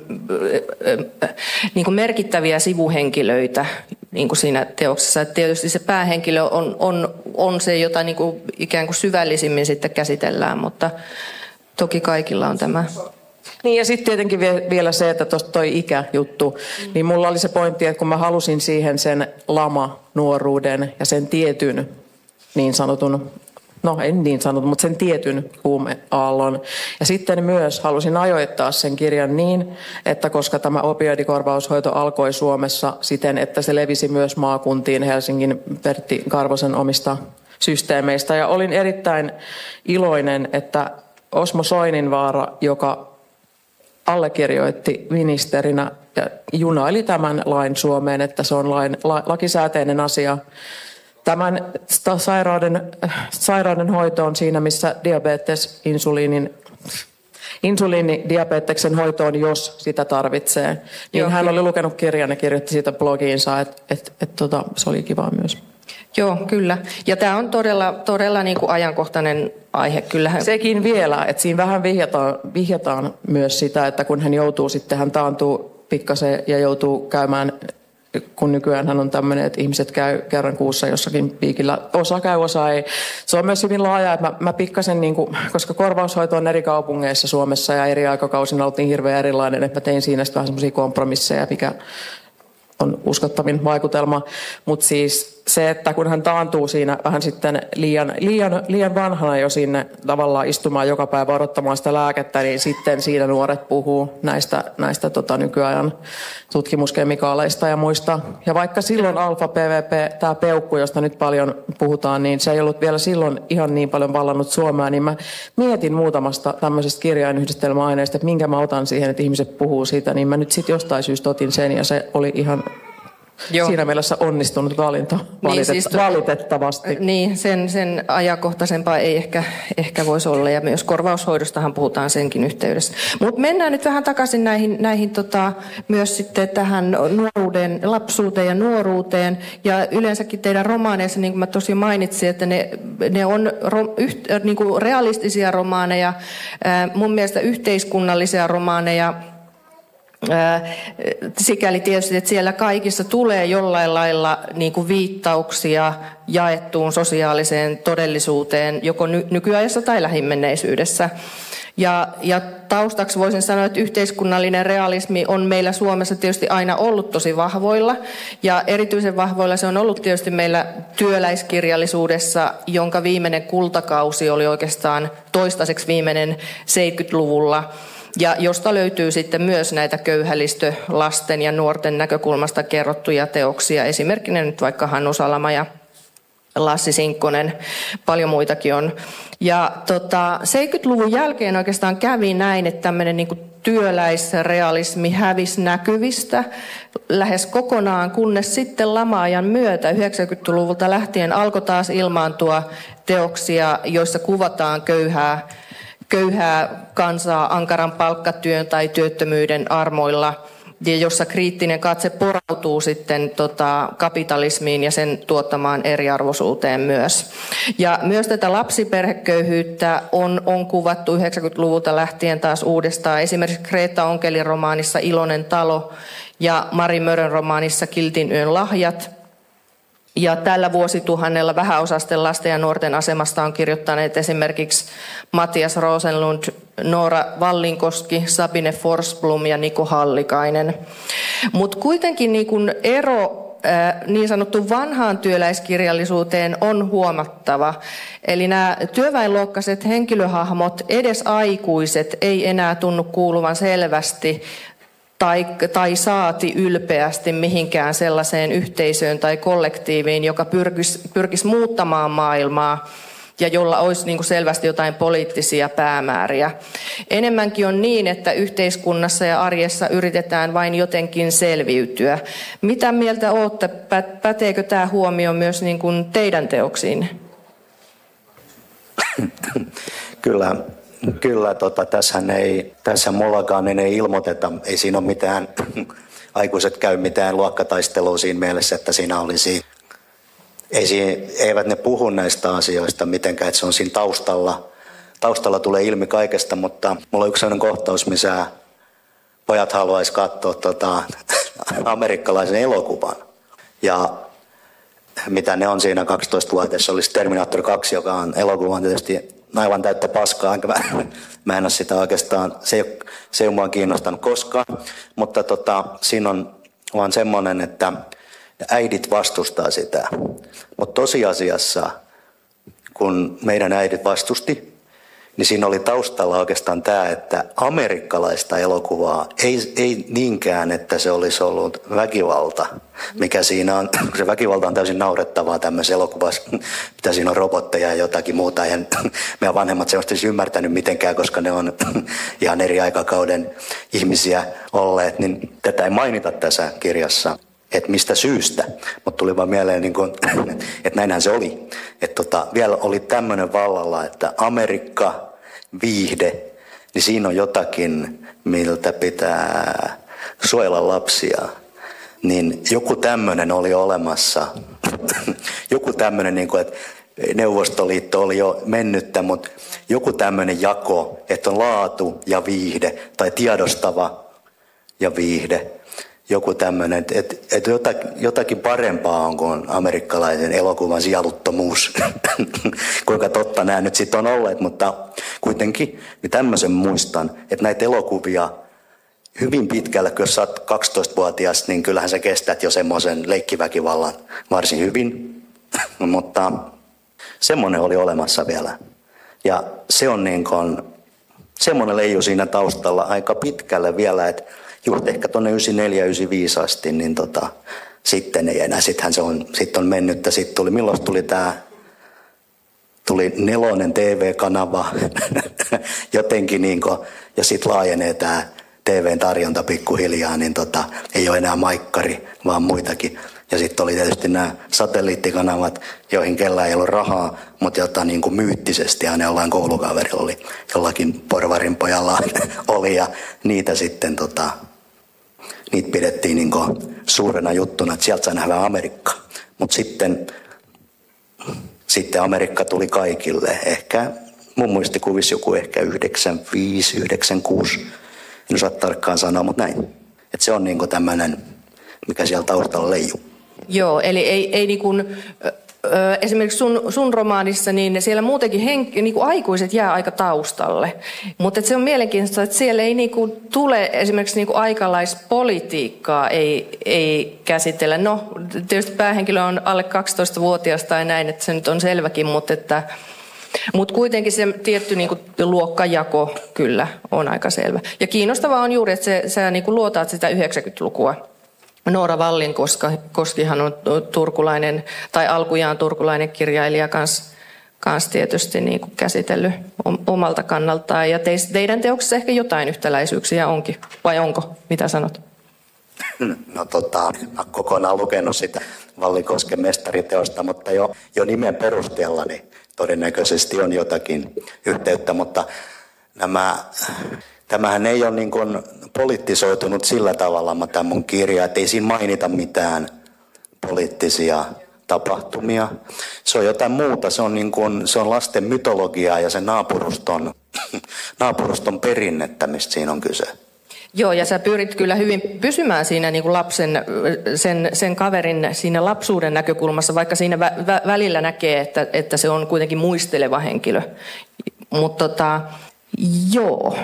niin kuin merkittäviä sivuhenkilöitä niin kuin siinä teoksessa. Et tietysti se päähenkilö on, on, on se, jota niin kuin ikään kuin syvällisimmin sitten käsitellään, mutta toki kaikilla on tämä. Niin ja sitten tietenkin vielä se, että tuosta toi ikäjuttu, mm. niin mulla oli se pointti, että kun mä halusin siihen sen lama-nuoruuden ja sen tietyn niin sanotun, no en niin sanotun, mutta sen tietyn huumeaallon. Ja sitten myös halusin ajoittaa sen kirjan niin, että koska tämä opioidikorvaushoito alkoi Suomessa siten, että se levisi myös maakuntiin Helsingin Pertti Karvosen omista systeemeistä. Ja olin erittäin iloinen, että Osmo Soininvaara, joka allekirjoitti ministerinä ja junaili tämän lain Suomeen, että se on lain, la, lakisääteinen asia. Tämän sairauden, sairauden hoito on siinä, missä diabetes, insuliinin, insuliinidiabeteksen hoitoon, jos sitä tarvitsee. Niin Joo, hän kyllä. oli lukenut kirjan ja kirjoitti siitä blogiinsa, että et, et, tota, se oli kiva myös. Joo, kyllä. Ja tämä on todella, todella niin kuin ajankohtainen aihe. Kyllähän... Sekin vielä, että siinä vähän vihjataan, vihjataan myös sitä, että kun hän joutuu sitten, hän taantuu pikkasen ja joutuu käymään, kun nykyään hän on tämmöinen, että ihmiset käy kerran kuussa jossakin piikillä. Osa käy, osa ei. Se on myös hyvin laaja, että mä, mä pikkasen, niin kuin, koska korvaushoito on eri kaupungeissa Suomessa ja eri aikakausina ollut niin hirveän erilainen, että mä tein siinä sitten vähän semmoisia kompromisseja, mikä on uskottavin vaikutelma. Mutta siis se, että kun hän taantuu siinä vähän sitten liian, liian, liian vanhana jo sinne tavallaan istumaan joka päivä odottamaan sitä lääkettä, niin sitten siinä nuoret puhuu näistä, näistä tota, nykyajan tutkimuskemikaaleista ja muista. Ja vaikka silloin alfa-P V P, tämä peukku, josta nyt paljon puhutaan, niin se ei ollut vielä silloin ihan niin paljon vallannut Suomea, niin mä mietin muutamasta tämmöisestä kirjainyhdistelmäaineesta, että minkä mä otan siihen, että ihmiset puhuu siitä, niin mä nyt sitten jostain syystä otin sen ja se oli ihan Joo. siinä mielessä onnistunut valinta valitet- niin, siis to- valitettavasti. Niin, sen, sen ajankohtaisempaa ei ehkä, ehkä voisi olla, ja myös korvaushoidostahan puhutaan senkin yhteydessä. Mutta mennään nyt vähän takaisin näihin, näihin tota, myös sitten tähän nuoruuden, lapsuuteen ja nuoruuteen, ja yleensäkin teidän romaaneissa, niin kuin mä tosi mainitsin, että ne, ne on ro, yht, niin kuin realistisia romaaneja, ää, mun mielestä yhteiskunnallisia romaaneja, sikäli tietysti, että siellä kaikissa tulee jollain lailla niin kuin viittauksia jaettuun sosiaaliseen todellisuuteen, joko ny- nykyajassa tai lähimenneisyydessä. Ja, ja taustaksi voisin sanoa, että yhteiskunnallinen realismi on meillä Suomessa tietysti aina ollut tosi vahvoilla. Ja erityisen vahvoilla se on ollut tietysti meillä työläiskirjallisuudessa, jonka viimeinen kultakausi oli oikeastaan toistaiseksi viimeinen seitsemänkymmentäluvulla. Ja josta löytyy sitten myös näitä köyhälistölasten ja nuorten näkökulmasta kerrottuja teoksia. Esimerkkinä nyt vaikka Hannu Salama ja Lassi Sinkkonen, paljon muitakin on. Ja tota, seitsemänkymmentäluvun jälkeen oikeastaan kävi näin, että tämmöinen niin kuin työläisrealismi hävisi näkyvistä lähes kokonaan, kunnes sitten lama-ajan myötä yhdeksänkymmentäluvulta lähtien alkoi taas ilmaantua teoksia, joissa kuvataan köyhää köyhää kansaa ankaran palkkatyön tai työttömyyden armoilla, ja jossa kriittinen katse porautuu sitten tota, kapitalismiin ja sen tuottamaan eriarvoisuuteen myös. Ja myös tätä lapsiperheköyhyyttä on, on kuvattu yhdeksänkymmentäluvulta lähtien taas uudestaan. Esimerkiksi Kreta Onkelin romaanissa Iloinen talo ja Mari Mörön romaanissa Kiltin yön lahjat. Ja tällä vuosituhannella vähäosaisten lasten ja nuorten asemasta on kirjoittaneet esimerkiksi Matias Rosenlund, Noora Vallinkoski, Sabine Forsblom ja Niko Hallikainen. Mutta kuitenkin niin kun ero niin sanottu vanhaan työläiskirjallisuuteen on huomattava. Eli nämä työväenluokkaiset henkilöhahmot, edes aikuiset, ei enää tunnu kuuluvan selvästi Tai, tai saati ylpeästi mihinkään sellaiseen yhteisöön tai kollektiiviin, joka pyrkisi, pyrkisi muuttamaan maailmaa ja jolla olisi niin kuin selvästi jotain poliittisia päämääriä. Enemmänkin on niin, että yhteiskunnassa ja arjessa yritetään vain jotenkin selviytyä. Mitä mieltä olette? Päteekö tämä huomio myös niin kuin teidän teoksiin? Kyllä. Kyllä, tota, tässähän ei, tässä mullakaan niin ei ilmoiteta, ei siinä ole mitään, aikuiset käy mitään luokkataistelua siinä mielessä, että siinä olisi, ei siinä, eivät ne puhu näistä asioista mitenkään, että se on siinä taustalla, taustalla tulee ilmi kaikesta, mutta mulla on yksi sellainen kohtaus, missä pojat haluaisi katsoa tota, amerikkalaisen elokuvan, ja mitä ne on siinä kaksitoistavuotiaassa, olisi Terminator kaksi, joka on elokuvan tietysti aivan täyttä paskaa, enkä mä, mä en ole sitä oikeastaan, se ei ole, se ei ole mua kiinnostanut koskaan, mutta tota, siinä on vaan semmoinen, että äidit vastustaa sitä, mutta tosiasiassa, kun meidän äidit vastusti, niin siinä oli taustalla oikeastaan tämä, että amerikkalaista elokuvaa ei, ei niinkään, että se olisi ollut väkivalta, mikä siinä on, se väkivalta on täysin naurettavaa tämmöisessä elokuvassa, mitä siinä on robotteja ja jotakin muuta, ja meidän vanhemmat se olisi ymmärtänyt mitenkään, koska ne on ihan eri aikakauden ihmisiä olleet, niin tätä ei mainita tässä kirjassa. Että mistä syystä, mutta tuli vaan mieleen, niin kun, että näinhän se oli. Että tota, vielä oli tämmöinen vallalla, että Amerikka, viihde, niin siinä on jotakin, miltä pitää suojella lapsia. Niin joku tämmöinen oli olemassa. joku tämmöinen, niin kuin, että Neuvostoliitto oli jo mennyttä, mutta joku tämmöinen jako, että on laatu ja viihde, tai tiedostava ja viihde. Joku tämmöinen, että, että, että jotakin, jotakin parempaa on kuin amerikkalaisen elokuvan sieluttomuus. Kuinka totta nämä nyt sitten on olleet, mutta kuitenkin niin tämmöisen muistan, että näitä elokuvia hyvin pitkällä, kun jos sä oot kaksitoistavuotias, niin kyllähän sä kestät jo semmoisen leikkiväkivallan varsin hyvin. Mutta semmoinen oli olemassa vielä. Ja se on niin kuin, semmoinen leiju siinä taustalla aika pitkälle vielä, että just ehkä tuonne yhdeksänkymmentäneljä yhdeksänkymmentäviisi asti, niin tota, sitten ei enää. Sittenhän se on, sit on mennyttä. Sitten tuli, milloin tuli tämä, tuli nelonen T V-kanava jotenkin niin kuin, ja sitten laajenee tämä T V:n tarjonta pikkuhiljaa, niin tota, ei ole enää maikkari, vaan muitakin. Ja sitten oli tietysti nämä satelliittikanavat, joihin kellään ei ollut rahaa, mutta jota niin kuin myyttisesti aina jollain koulukaverilla oli, jollakin porvarin pojalla oli. Ja niitä sitten tota, niitä pidettiin niin kuin suurena juttuna, että sieltä sai nähdä Amerikkaa. Mutta sitten, sitten Amerikka tuli kaikille. Ehkä mun muistikuvissa joku ehkä yhdeksänkymmentäviisi yhdeksänkymmentäkuusi. En osaa tarkkaan sanoa, mutta näin. Että se on niin kuin tämmöinen, mikä siellä taustalla leijuu. Joo, eli ei, ei niin kuin, ö, esimerkiksi sun, sun romaanissa, niin siellä muutenkin henk, niin kuin aikuiset jää aika taustalle. Mutta se on mielenkiintoista, että siellä ei niin kuin tule esimerkiksi niin kuin aikalaispolitiikkaa ei, ei käsitellä. No, tietysti päähenkilö on alle kaksitoistavuotias tai näin, että se nyt on selväkin, mutta että Mutta kuitenkin se tietty niinku luokkajako kyllä on aika selvä. Ja kiinnostavaa on juuri, että se, sä niinku luotaat sitä yhdeksänkymmentälukua. Noora Wallinkoskihan on turkulainen, tai alkujaan turkulainen kirjailija kanssa kans tietysti niinku käsitellyt omalta kannaltaan. Ja teis, teidän teoksessa ehkä jotain yhtäläisyyksiä onkin, vai onko? Mitä sanot? No tota, mä oon kokonaan lukenut sitä Wallinkosken mestariteosta, mutta jo, jo nimen perusteella niin todennäköisesti on jotakin yhteyttä, mutta nämä, tämähän ei ole niin kuin poliittisoitunut sillä tavalla, tämä mun kirja, että ei siinä mainita mitään poliittisia tapahtumia. Se on jotain muuta, se on, niin kuin, se on lasten mytologiaa ja sen naapuruston, naapuruston perinnettä, mistä siinä on kyse. Joo, ja sä pyrit kyllä hyvin pysymään siinä niin kuin lapsen, sen, sen kaverin siinä lapsuuden näkökulmassa, vaikka siinä vä, vä, välillä näkee, että, että se on kuitenkin muisteleva henkilö. Mutta tota, joo.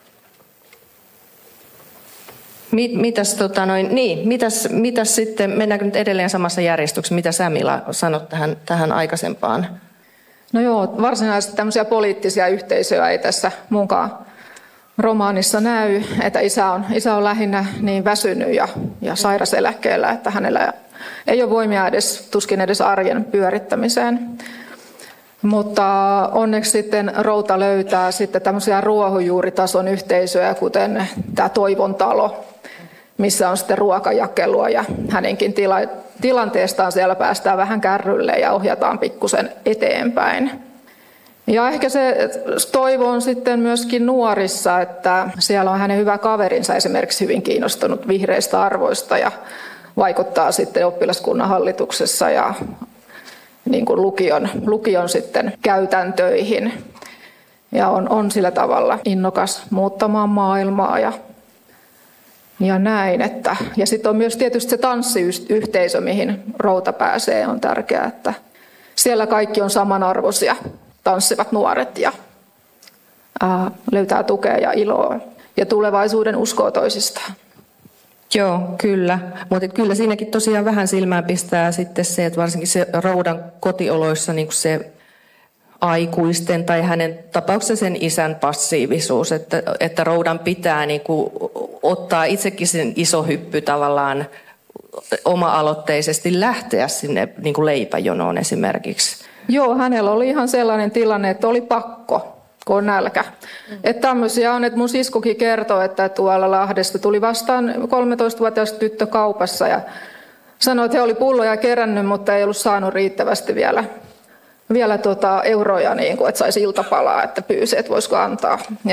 Mitäs, tota noin, niin, mitäs, mitäs sitten, mennäänkö nyt edelleen samassa järjestyksessä, mitä sä Mila sanot tähän, tähän aikaisempaan? No joo, varsinaisesti tämmöisiä poliittisia yhteisöjä ei tässä munkaan romaanissa näy, että isä on, isä on lähinnä niin väsynyt ja, ja sairaseläkkeellä, että hänellä ei ole voimia edes, tuskin edes arjen pyörittämiseen. Mutta onneksi sitten Routa löytää sitten tämmöisiä ruohonjuuritason yhteisöjä, kuten tämä Toivon talo, missä on sitten ruokajakelua ja hänenkin tila, tilanteestaan siellä päästään vähän kärrylle ja ohjataan pikkusen eteenpäin. Ja ehkä se toivo on sitten myöskin nuorissa, että siellä on hänen hyvä kaverinsa esimerkiksi hyvin kiinnostunut vihreistä arvoista ja vaikuttaa sitten oppilaskunnan hallituksessa ja niin kuin lukion, lukion sitten käytäntöihin. Ja on, on sillä tavalla innokas muuttamaan maailmaa ja, ja näin. Että, ja sitten on myös tietysti se tanssiyhteisö, mihin Routa pääsee, on tärkeää, että siellä kaikki on samanarvoisia. Tanssivat nuoret ja ää, löytää tukea ja iloa ja tulevaisuuden uskoa toisistaan. Joo, kyllä. Mutta kyllä siinäkin tosiaan vähän silmään pistää sitten se, että varsinkin se Roudan kotioloissa niin se aikuisten tai hänen tapauksessa sen isän passiivisuus, että, että Roudan pitää niin kuin ottaa itsekin sen iso hyppy tavallaan oma-aloitteisesti lähteä sinne niin kuin leipäjonoon esimerkiksi. Joo, hänellä oli ihan sellainen tilanne, että oli pakko, kun on nälkä. Mm. Että tämmöisiä on, että mun siskokin kertoi, että tuolla Lahdesta tuli vastaan kolmetoistavuotias tyttö kaupassa ja sanoi, että he oli pulloja kerännyt, mutta ei ollut saanut riittävästi vielä, vielä tota euroja, niin kuin, että saisi iltapalaa, että pyysi, että voisiko antaa. Ja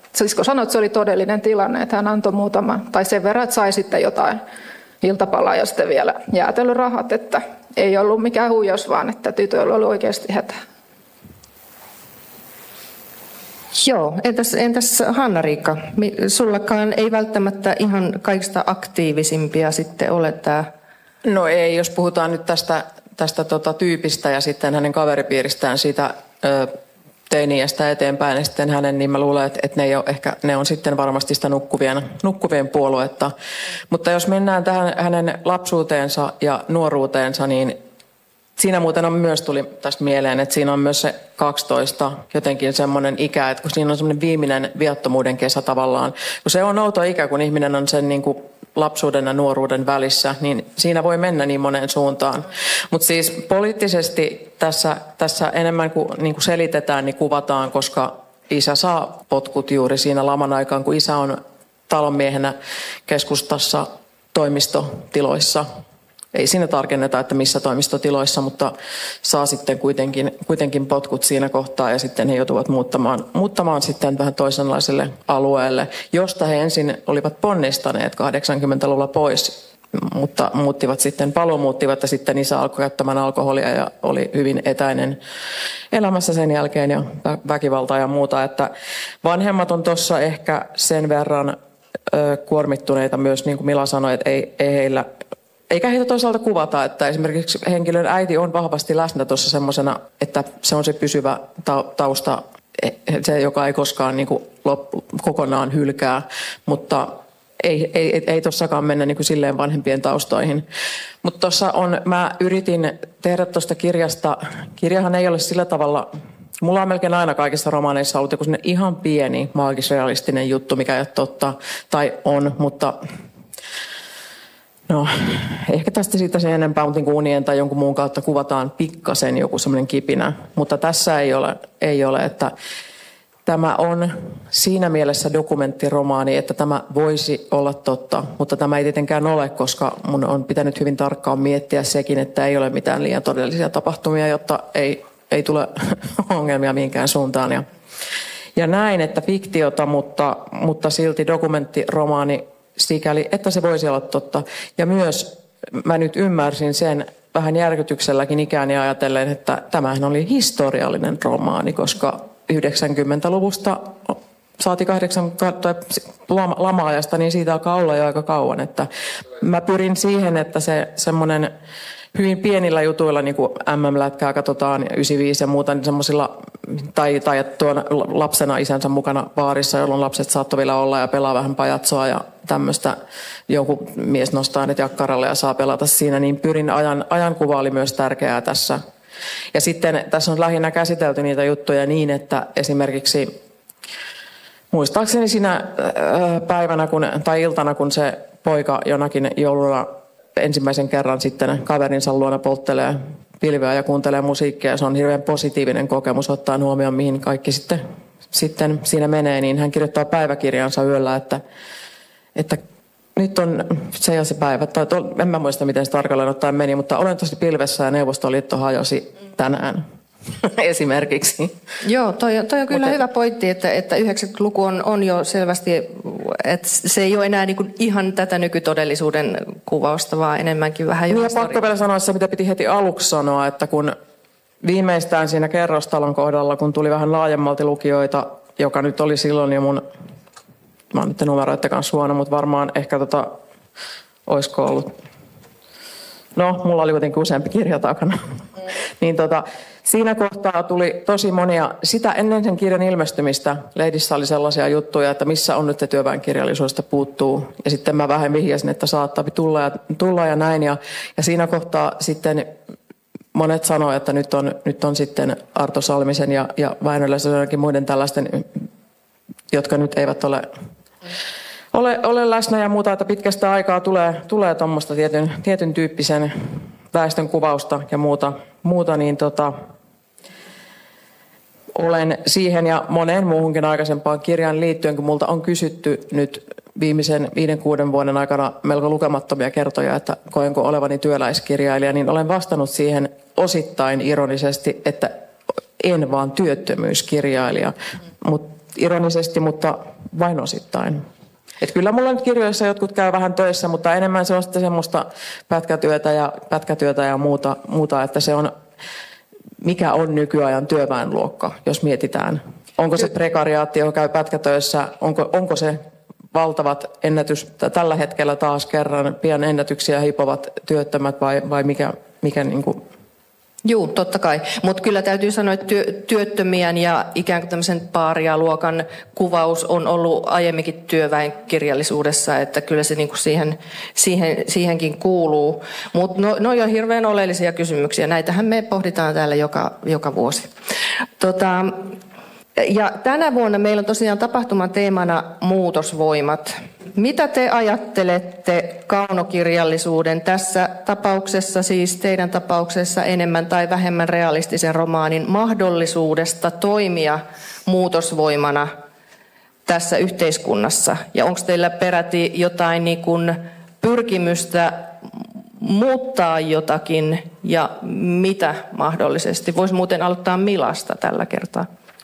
Sisko sanoi, että se oli todellinen tilanne, että hän antoi muutaman, tai sen verran, että sai sitten jotain iltapalaa ja sitten vielä jäätelörahat, että ei ollut mikään huijaus, vaan että tytöllä oli oikeasti hätä. Joo, entäs, entäs Hanna-Riikka, sullakaan ei välttämättä ihan kaikista aktiivisimpia sitten ole tämä. No ei, jos puhutaan nyt tästä, tästä tota tyypistä ja sitten hänen kaveripiiristään siitä ö, teiniästä eteenpäin ja sitten hänen, niin mä luulen, että, että ne, ei ole ehkä, ne on sitten varmasti sitä nukkuvien, nukkuvien puoluetta. Mutta jos mennään tähän hänen lapsuuteensa ja nuoruuteensa, niin siinä muuten on myös tuli tästä mieleen, että siinä on myös se kaksitoista jotenkin semmoinen ikä, että kun siinä on semmoinen viimeinen viattomuuden kesä tavallaan. Kun se on outo ikä, kun ihminen on sen niin kuin lapsuuden ja nuoruuden välissä, niin siinä voi mennä niin moneen suuntaan. Mutta siis poliittisesti tässä, tässä enemmän kuin, niin kuin selitetään, niin kuvataan, koska isä saa potkut juuri siinä laman aikaan, kun isä on talonmiehenä keskustassa toimistotiloissa. Ei siinä tarkenneta, että missä toimistotiloissa, mutta saa sitten kuitenkin, kuitenkin potkut siinä kohtaa ja sitten he joutuvat muuttamaan, muuttamaan sitten vähän toisenlaiselle alueelle, josta he ensin olivat ponnistaneet kahdeksankymmentäluvulla pois, mutta muuttivat sitten, paluu muuttivat ja sitten isä alkoi käyttämään alkoholia ja oli hyvin etäinen elämässä sen jälkeen ja väkivaltaa ja muuta, että vanhemmat on tuossa ehkä sen verran ö, kuormittuneita myös, niin kuin Mila sanoi, että ei, ei heillä. Eikä heitä toisaalta kuvata, että esimerkiksi henkilön äiti on vahvasti läsnä tuossa semmoisena, että se on se pysyvä tausta, se joka ei koskaan niin kuin kokonaan hylkää, mutta ei, ei, ei tossakaan mennä niin kuin silleen vanhempien taustoihin. Mutta tuossa on, mä yritin tehdä tuosta kirjasta, kirjahan ei ole sillä tavalla, mulla on melkein aina kaikissa romaaneissa ollut joku ihan pieni maagis-realistinen juttu, mikä ei ole totta, tai on, mutta no, ehkä tästä siitä sen enempää, mutta niin unien tai jonkun muun kautta kuvataan pikkasen joku semmoinen kipinä. Mutta tässä ei ole, ei ole, että tämä on siinä mielessä dokumenttiromaani, että tämä voisi olla totta, mutta tämä ei tietenkään ole, koska mun on pitänyt hyvin tarkkaan miettiä sekin, että ei ole mitään liian todellisia tapahtumia, jotta ei, ei tule ongelmia mihinkään suuntaan. Ja, ja näin, että fiktiota, mutta, mutta silti dokumenttiromaani sikäli, että se voisi olla totta. Ja myös mä nyt ymmärsin sen vähän järkytykselläkin ikääni ajatellen, että tämähän oli historiallinen romaani, koska yhdeksänkymmentäluvusta saati kahdeksankymmentä lama-ajasta, niin siitä alkaa olla jo aika kauan. Että mä pyrin siihen, että se semmoinen hyvin pienillä jutuilla, niin kuin M M-lätkää katsotaan, yhdeksänkymmentäviisi ja muuta, niin semmoisilla, tai, tai tuon lapsena isänsä mukana baarissa, jolloin lapset saattoi vielä olla ja pelaa vähän pajatsoa ja tämmöistä. Joku mies nostaa ne jakkaralle ja saa pelata siinä, niin pyrin, ajan, ajankuva oli myös tärkeää tässä. Ja sitten tässä on lähinnä käsitelty niitä juttuja niin, että esimerkiksi muistaakseni siinä päivänä kun, tai iltana, kun se poika jonakin jouluna ensimmäisen kerran sitten kaverinsa luona polttelee pilveä ja kuuntelee musiikkia. Se on hirveän positiivinen kokemus ottaen huomioon, mihin kaikki sitten, sitten siinä menee. Niin hän kirjoittaa päiväkirjansa yöllä, että, että nyt on se ja se päivä. Tai en mä muista, miten se tarkalleen ottaen meni, mutta olen tosi pilvessä ja Neuvostoliitto hajosi tänään. Esimerkiksi. Joo, toi, toi on kyllä Mutta, hyvä pointti, että, että yhdeksänkymmentäluku on, on jo selvästi, että se ei ole enää niin kuin ihan tätä nykytodellisuuden kuvausta, vaan enemmänkin vähän jo historiaa. Niin pakko vielä sanoa se, mitä piti heti aluksi sanoa, että kun viimeistään siinä kerrostalon kohdalla, kun tuli vähän laajemmalti lukijoita, joka nyt oli silloin jo mun, mä oon nyt numeroiden kanssa huono, mutta varmaan ehkä tota, olisiko ollut, no mulla oli kuitenkin useampi kirja takana, mm. niin tota, siinä kohtaa tuli tosi monia, sitä ennen sen kirjan ilmestymistä lehdissä oli sellaisia juttuja, että missä on nyt se työväenkirjallisuudesta puuttuu. Ja sitten mä vähän vihjasin, että saattaa tulla ja, tulla ja näin. Ja, ja siinä kohtaa sitten monet sanoivat, että nyt on, nyt on sitten Arto Salmisen ja, ja Väinö Lehdonkin muiden tällaisten, jotka nyt eivät ole, ole, ole läsnä ja muuta, että pitkästä aikaa tulee, tulee tuommoista tietyn, tietyn tyyppisen väestön kuvausta ja muuta, muuta niin tota, olen siihen ja moneen muuhunkin aikaisempaan kirjaan liittyen, kun multa on kysytty nyt viimeisen viiden kuuden vuoden aikana melko lukemattomia kertoja, että koenko olevani työläiskirjailija, niin olen vastannut siihen osittain ironisesti, että en vaan työttömyyskirjailija. Mm. Mutta ironisesti, mutta vain osittain. Et kyllä mulla nyt kirjoissa jotkut käy vähän töissä, mutta enemmän se on sitten semmoista pätkätyötä ja, pätkätyötä ja muuta, muuta, että se on, mikä on nykyajan työväenluokka, jos mietitään. Onko se prekariaatti, joka käy pätkätöissä, onko, onko se valtavat ennätys, tällä hetkellä taas kerran pian ennätyksiä hipovat työttömät vai, vai mikä, mikä niin kuin... Joo, totta kai. Mutta kyllä täytyy sanoa, että työ, työttömien ja ikään kuin tämmöisen paarialuokan kuvaus on ollut aiemminkin työväenkirjallisuudessa, että kyllä se niinku siihen, siihen, siihenkin kuuluu. Mutta no, no on hirveän oleellisia kysymyksiä. Näitähän me pohditaan täällä joka, joka vuosi. Tota, ja tänä vuonna meillä on tosiaan tapahtuman teemana muutosvoimat. Mitä te ajattelette kaunokirjallisuuden tässä tapauksessa, siis teidän tapauksessa enemmän tai vähemmän realistisen romaanin mahdollisuudesta toimia muutosvoimana tässä yhteiskunnassa? Ja onko teillä peräti jotain niin kuin pyrkimystä muuttaa jotakin ja mitä mahdollisesti? Voisi muuten aloittaa Milasta tällä kertaa.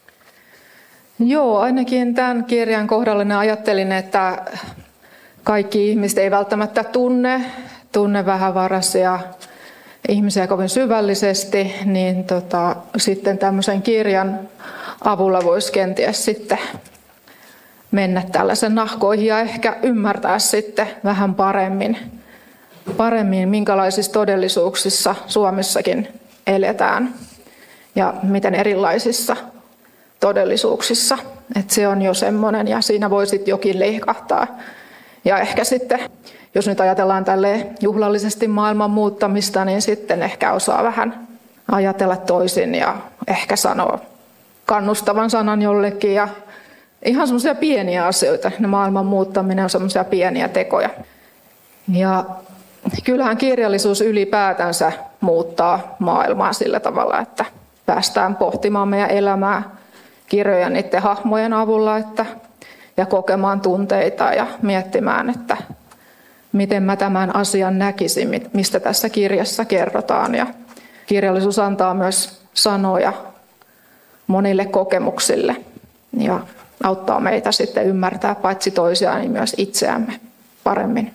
Joo, ainakin tämän kirjan kohdalla ajattelin, että kaikki ihmiset ei välttämättä tunne, tunne vähävaraisia ihmisiä kovin syvällisesti, niin tota, sitten tämmöisen kirjan avulla voisi kenties sitten mennä tällaisen nahkoihin ja ehkä ymmärtää sitten vähän paremmin, paremmin minkälaisissa todellisuuksissa Suomessakin eletään ja miten erilaisissa todellisuuksissa. Että se on jo semmoinen ja siinä voi sitten jokin leikahtaa. Ja ehkä sitten, jos nyt ajatellaan tälleen juhlallisesti maailman muuttamista, niin sitten ehkä osaa vähän ajatella toisin ja ehkä sanoa kannustavan sanan jollekin. Ja ihan semmoisia pieniä asioita. Ne maailman muuttaminen on semmoisia pieniä tekoja. Ja kyllähän kirjallisuus ylipäätänsä muuttaa maailmaa sillä tavalla, että päästään pohtimaan meidän elämää kirjojen niiden hahmojen avulla että, ja kokemaan tunteita ja miettimään, että miten mä tämän asian näkisin, mistä tässä kirjassa kerrotaan. Ja kirjallisuus antaa myös sanoja monille kokemuksille ja auttaa meitä sitten ymmärtää paitsi toisiaan, niin myös itseämme paremmin.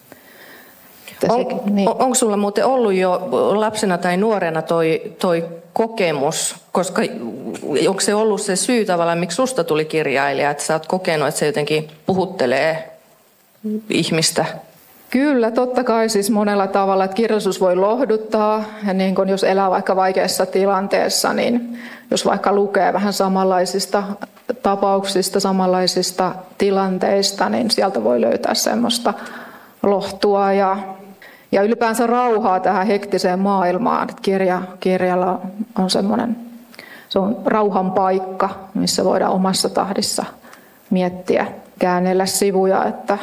On, niin. Onko sulla muuten ollut jo lapsena tai nuorena toi, toi kokemus, koska onko se ollut se syy tavallaan, miksi susta tuli kirjailija, että sä oot kokenut, että se jotenkin puhuttelee ihmistä? Kyllä, totta kai siis monella tavalla, että kirjallisuus voi lohduttaa ja niin kun jos elää vaikka vaikeassa tilanteessa, niin jos vaikka lukee vähän samanlaisista tapauksista, samanlaisista tilanteista, niin sieltä voi löytää semmoista lohtua ja Ja ylipäänsä rauhaa tähän hektiseen maailmaan. Kirja, kirjalla on semmoinen, se on rauhan paikka, missä voidaan omassa tahdissa miettiä, käännellä sivuja. Että,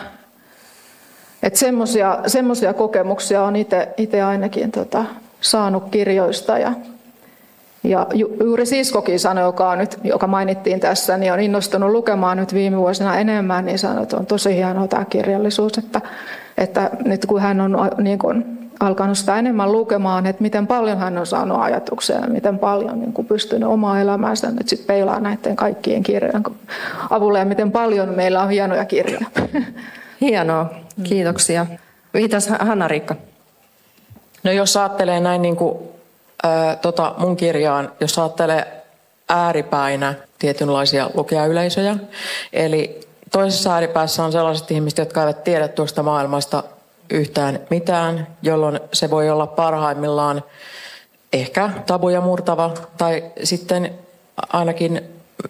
että semmoisia, semmoisia kokemuksia on itse ainakin tota, saanut kirjoista. Ja, ja ju, juuri siskokin sanoi, joka, on nyt, joka mainittiin tässä, niin on innostunut lukemaan nyt viime vuosina enemmän, niin sanoi, että on tosi hienoa tämä kirjallisuus, että Että nyt kun hän on niin kun alkanut sitä enemmän lukemaan, että miten paljon hän on saanut ajatuksia ja miten paljon niin kun pystynyt omaa elämäänsä nyt sit peilaa näiden kaikkien kirjojen avulla ja miten paljon meillä on hienoja kirjoja. Hienoa, kiitoksia. Mitäs Hanna-Riikka? No jos ajattelee näin niin kuin, ää, tota mun kirjaan, jos ajattelee ääripäinä tietynlaisia lukijayleisöjä, eli toisessa ääripäässä on sellaiset ihmiset, jotka eivät tiedä tuosta maailmasta yhtään mitään, jolloin se voi olla parhaimmillaan ehkä tabuja murtava tai sitten ainakin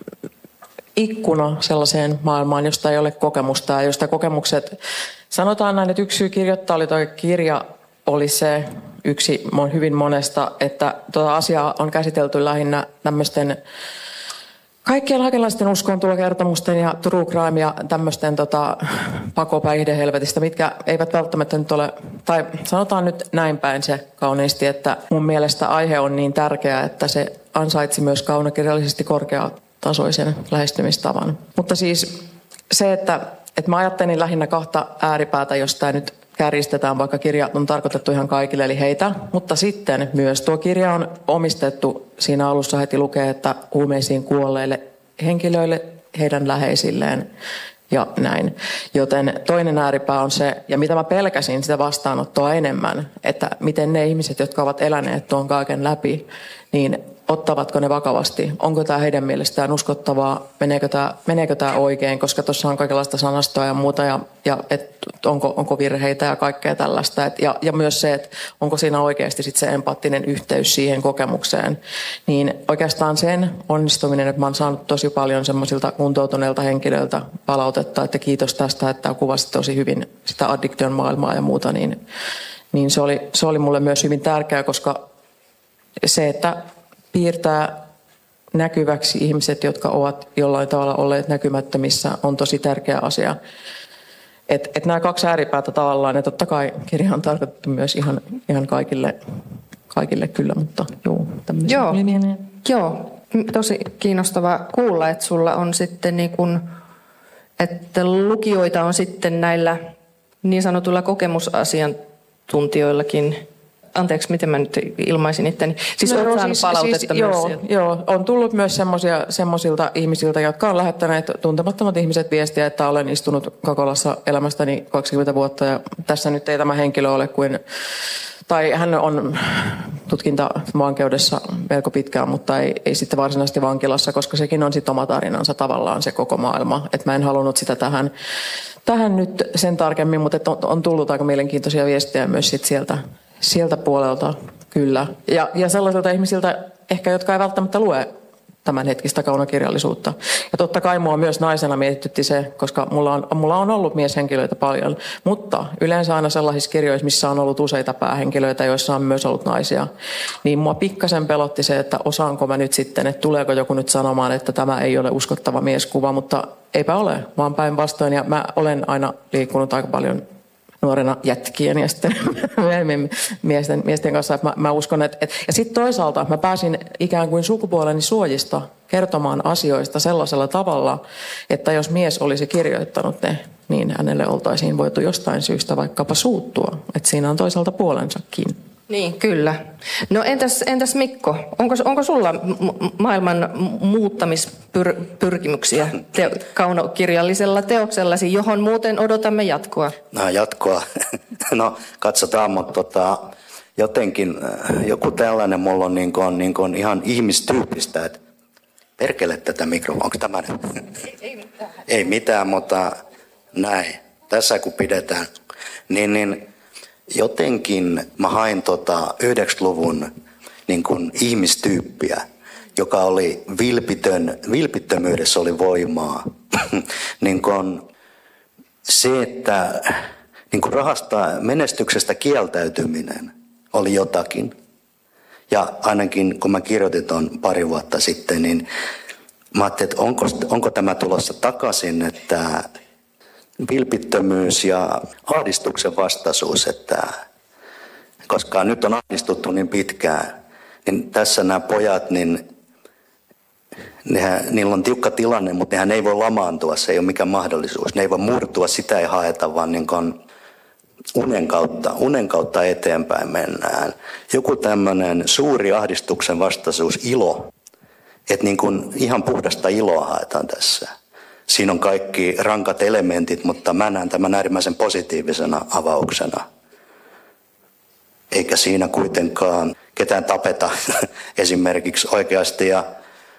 ikkuna sellaiseen maailmaan, josta ei ole kokemusta ja josta kokemukset, sanotaan näin, että yksi syy kirjoittaa oli tuo kirja, oli se yksi hyvin monesta, että tuota asiaa on käsitelty lähinnä tämmöisten kaikkien kaikenlaisten uskontulokertomusten ja true crime ja tämmöisten tota, pakopäihdehelvetistä, mitkä eivät välttämättä nyt ole, tai sanotaan nyt näin päin se kauniisti, että mun mielestä aihe on niin tärkeä, että se ansaitsi myös kaunokirjallisesti korkeatasoisen lähestymistavan. Mutta siis se, että, että mä ajattelin lähinnä kahta ääripäätä, josta nyt kärjistetään, vaikka kirja on tarkoitettu ihan kaikille, eli heitä. Mutta sitten myös tuo kirja on omistettu, siinä alussa heti lukee, että huumeisiin kuolleille henkilöille heidän läheisilleen ja näin. Joten toinen ääripää on se, ja mitä mä pelkäsin sitä vastaanottoa enemmän, että miten ne ihmiset, jotka ovat eläneet tuon kaiken läpi, niin ottavatko ne vakavasti, onko tämä heidän mielestään uskottavaa, meneekö tämä, meneekö tämä oikein, koska tuossa on kaikenlaista sanastoa ja muuta, ja, ja et onko, onko virheitä ja kaikkea tällaista. Et, ja, ja myös se, että onko siinä oikeasti sit se empaattinen yhteys siihen kokemukseen. Niin oikeastaan sen onnistuminen, että mä oon saanut tosi paljon semmoisilta kuntoutuneilta henkilöiltä palautetta, että kiitos tästä, että kuvasit tosi hyvin sitä addiktion maailmaa ja muuta, niin, niin se, oli, se oli mulle myös hyvin tärkeää, koska se, että piirtää näkyväksi ihmiset, jotka ovat jollain tavalla olleet näkymättömissä, on tosi tärkeä asia. Et, et nämä kaksi ääripäätä tavallaan, ja totta kai kirja on tarkoitettu myös ihan, ihan kaikille, kaikille kyllä, mutta joo, tämmöisiä Joo, oli mieleen. joo, tosi kiinnostavaa kuulla, että sulla on sitten niin kuin, että lukijoita on sitten näillä niin sanotuilla kokemusasiantuntijoillakin. Anteeksi, miten mä nyt ilmaisin itteni. Siis no, olet saanut siis, palautetta siis, myös joo, joo, on tullut myös semmoisilta ihmisiltä, jotka on lähettäneet tuntemattomat ihmiset viestiä, että olen istunut Kakolassa elämästäni kaksikymmentä vuotta ja tässä nyt ei tämä henkilö ole kuin, tai hän on tutkintavankeudessa melko pitkään, mutta ei, ei sitten varsinaisesti vankilassa, koska sekin on sitten oma tarinansa tavallaan se koko maailma. Et mä en halunnut sitä tähän, tähän nyt sen tarkemmin, mutta on, on tullut aika mielenkiintoisia viestejä myös sit sieltä. Sieltä puolelta, kyllä. Ja, ja sellaisilta ihmisiltä ehkä, jotka ei välttämättä lue tämänhetkistä kaunokirjallisuutta. Ja totta kai mua myös naisena mietitytti se, koska mulla on, mulla on ollut mieshenkilöitä paljon, mutta yleensä aina sellaisissa kirjoissa, missä on ollut useita päähenkilöitä, joissa on myös ollut naisia, niin mua pikkasen pelotti se, että osaanko mä nyt sitten, että tuleeko joku nyt sanomaan, että tämä ei ole uskottava mieskuva, mutta eipä ole, vaan päinvastoin. Ja mä olen aina liikkunut aika paljon nuorena jätkien ja sitten myöhemmin miesten, miesten kanssa. Että mä, mä uskon, että, että ja sitten toisaalta mä pääsin ikään kuin sukupuoleni suojista kertomaan asioista sellaisella tavalla, että jos mies olisi kirjoittanut ne, niin hänelle oltaisiin voitu jostain syystä vaikkapa suuttua. Että siinä on toisaalta puolensakin. Niin, kyllä. No entäs, entäs Mikko, onko, onko sulla maailman muuttamispyrkimyksiä te, kaunokirjallisella teoksellasi, johon muuten odotamme jatkoa? No jatkoa. No katsotaan, mutta tota, jotenkin joku tällainen mulla on, niin kuin, niin kuin ihan ihmistyyppistä, että perkele tätä mikrofonia. Onko tämä nyt? Ei, ei mitään. Ei mitään, mutta näin. Tässä kun pidetään, niin... niin jotenkin mä hain tota yhdeksänkymmentäluvun niin kuin ihmistyyppiä, joka oli vilpitön, vilpittömyydessä oli voimaa. niin kuin se, että niin kuin rahasta menestyksestä kieltäytyminen oli jotakin. Ja ainakin kun mä kirjoitin ton pari vuotta sitten, niin mä ajattelin, että onko, onko tämä tulossa takaisin, että vilpittömyys ja ahdistuksen vastaisuus, että koska nyt on ahdistuttu niin pitkään, niin tässä nämä pojat, niin nehän, niillä on tiukka tilanne, mutta nehän ei voi lamaantua, se ei ole mikään mahdollisuus. Ne ei voi murtua, sitä ei haeta, vaan niin kuin unen kautta, unen kautta eteenpäin mennään. Joku tämmöinen suuri ahdistuksen vastaisuus, ilo, että niin kuin ihan puhdasta iloa haetaan tässä. Siinä on kaikki rankat elementit, mutta mä näen tämän äärimmäisen positiivisena avauksena. Eikä siinä kuitenkaan ketään tapeta esimerkiksi oikeasti. Ja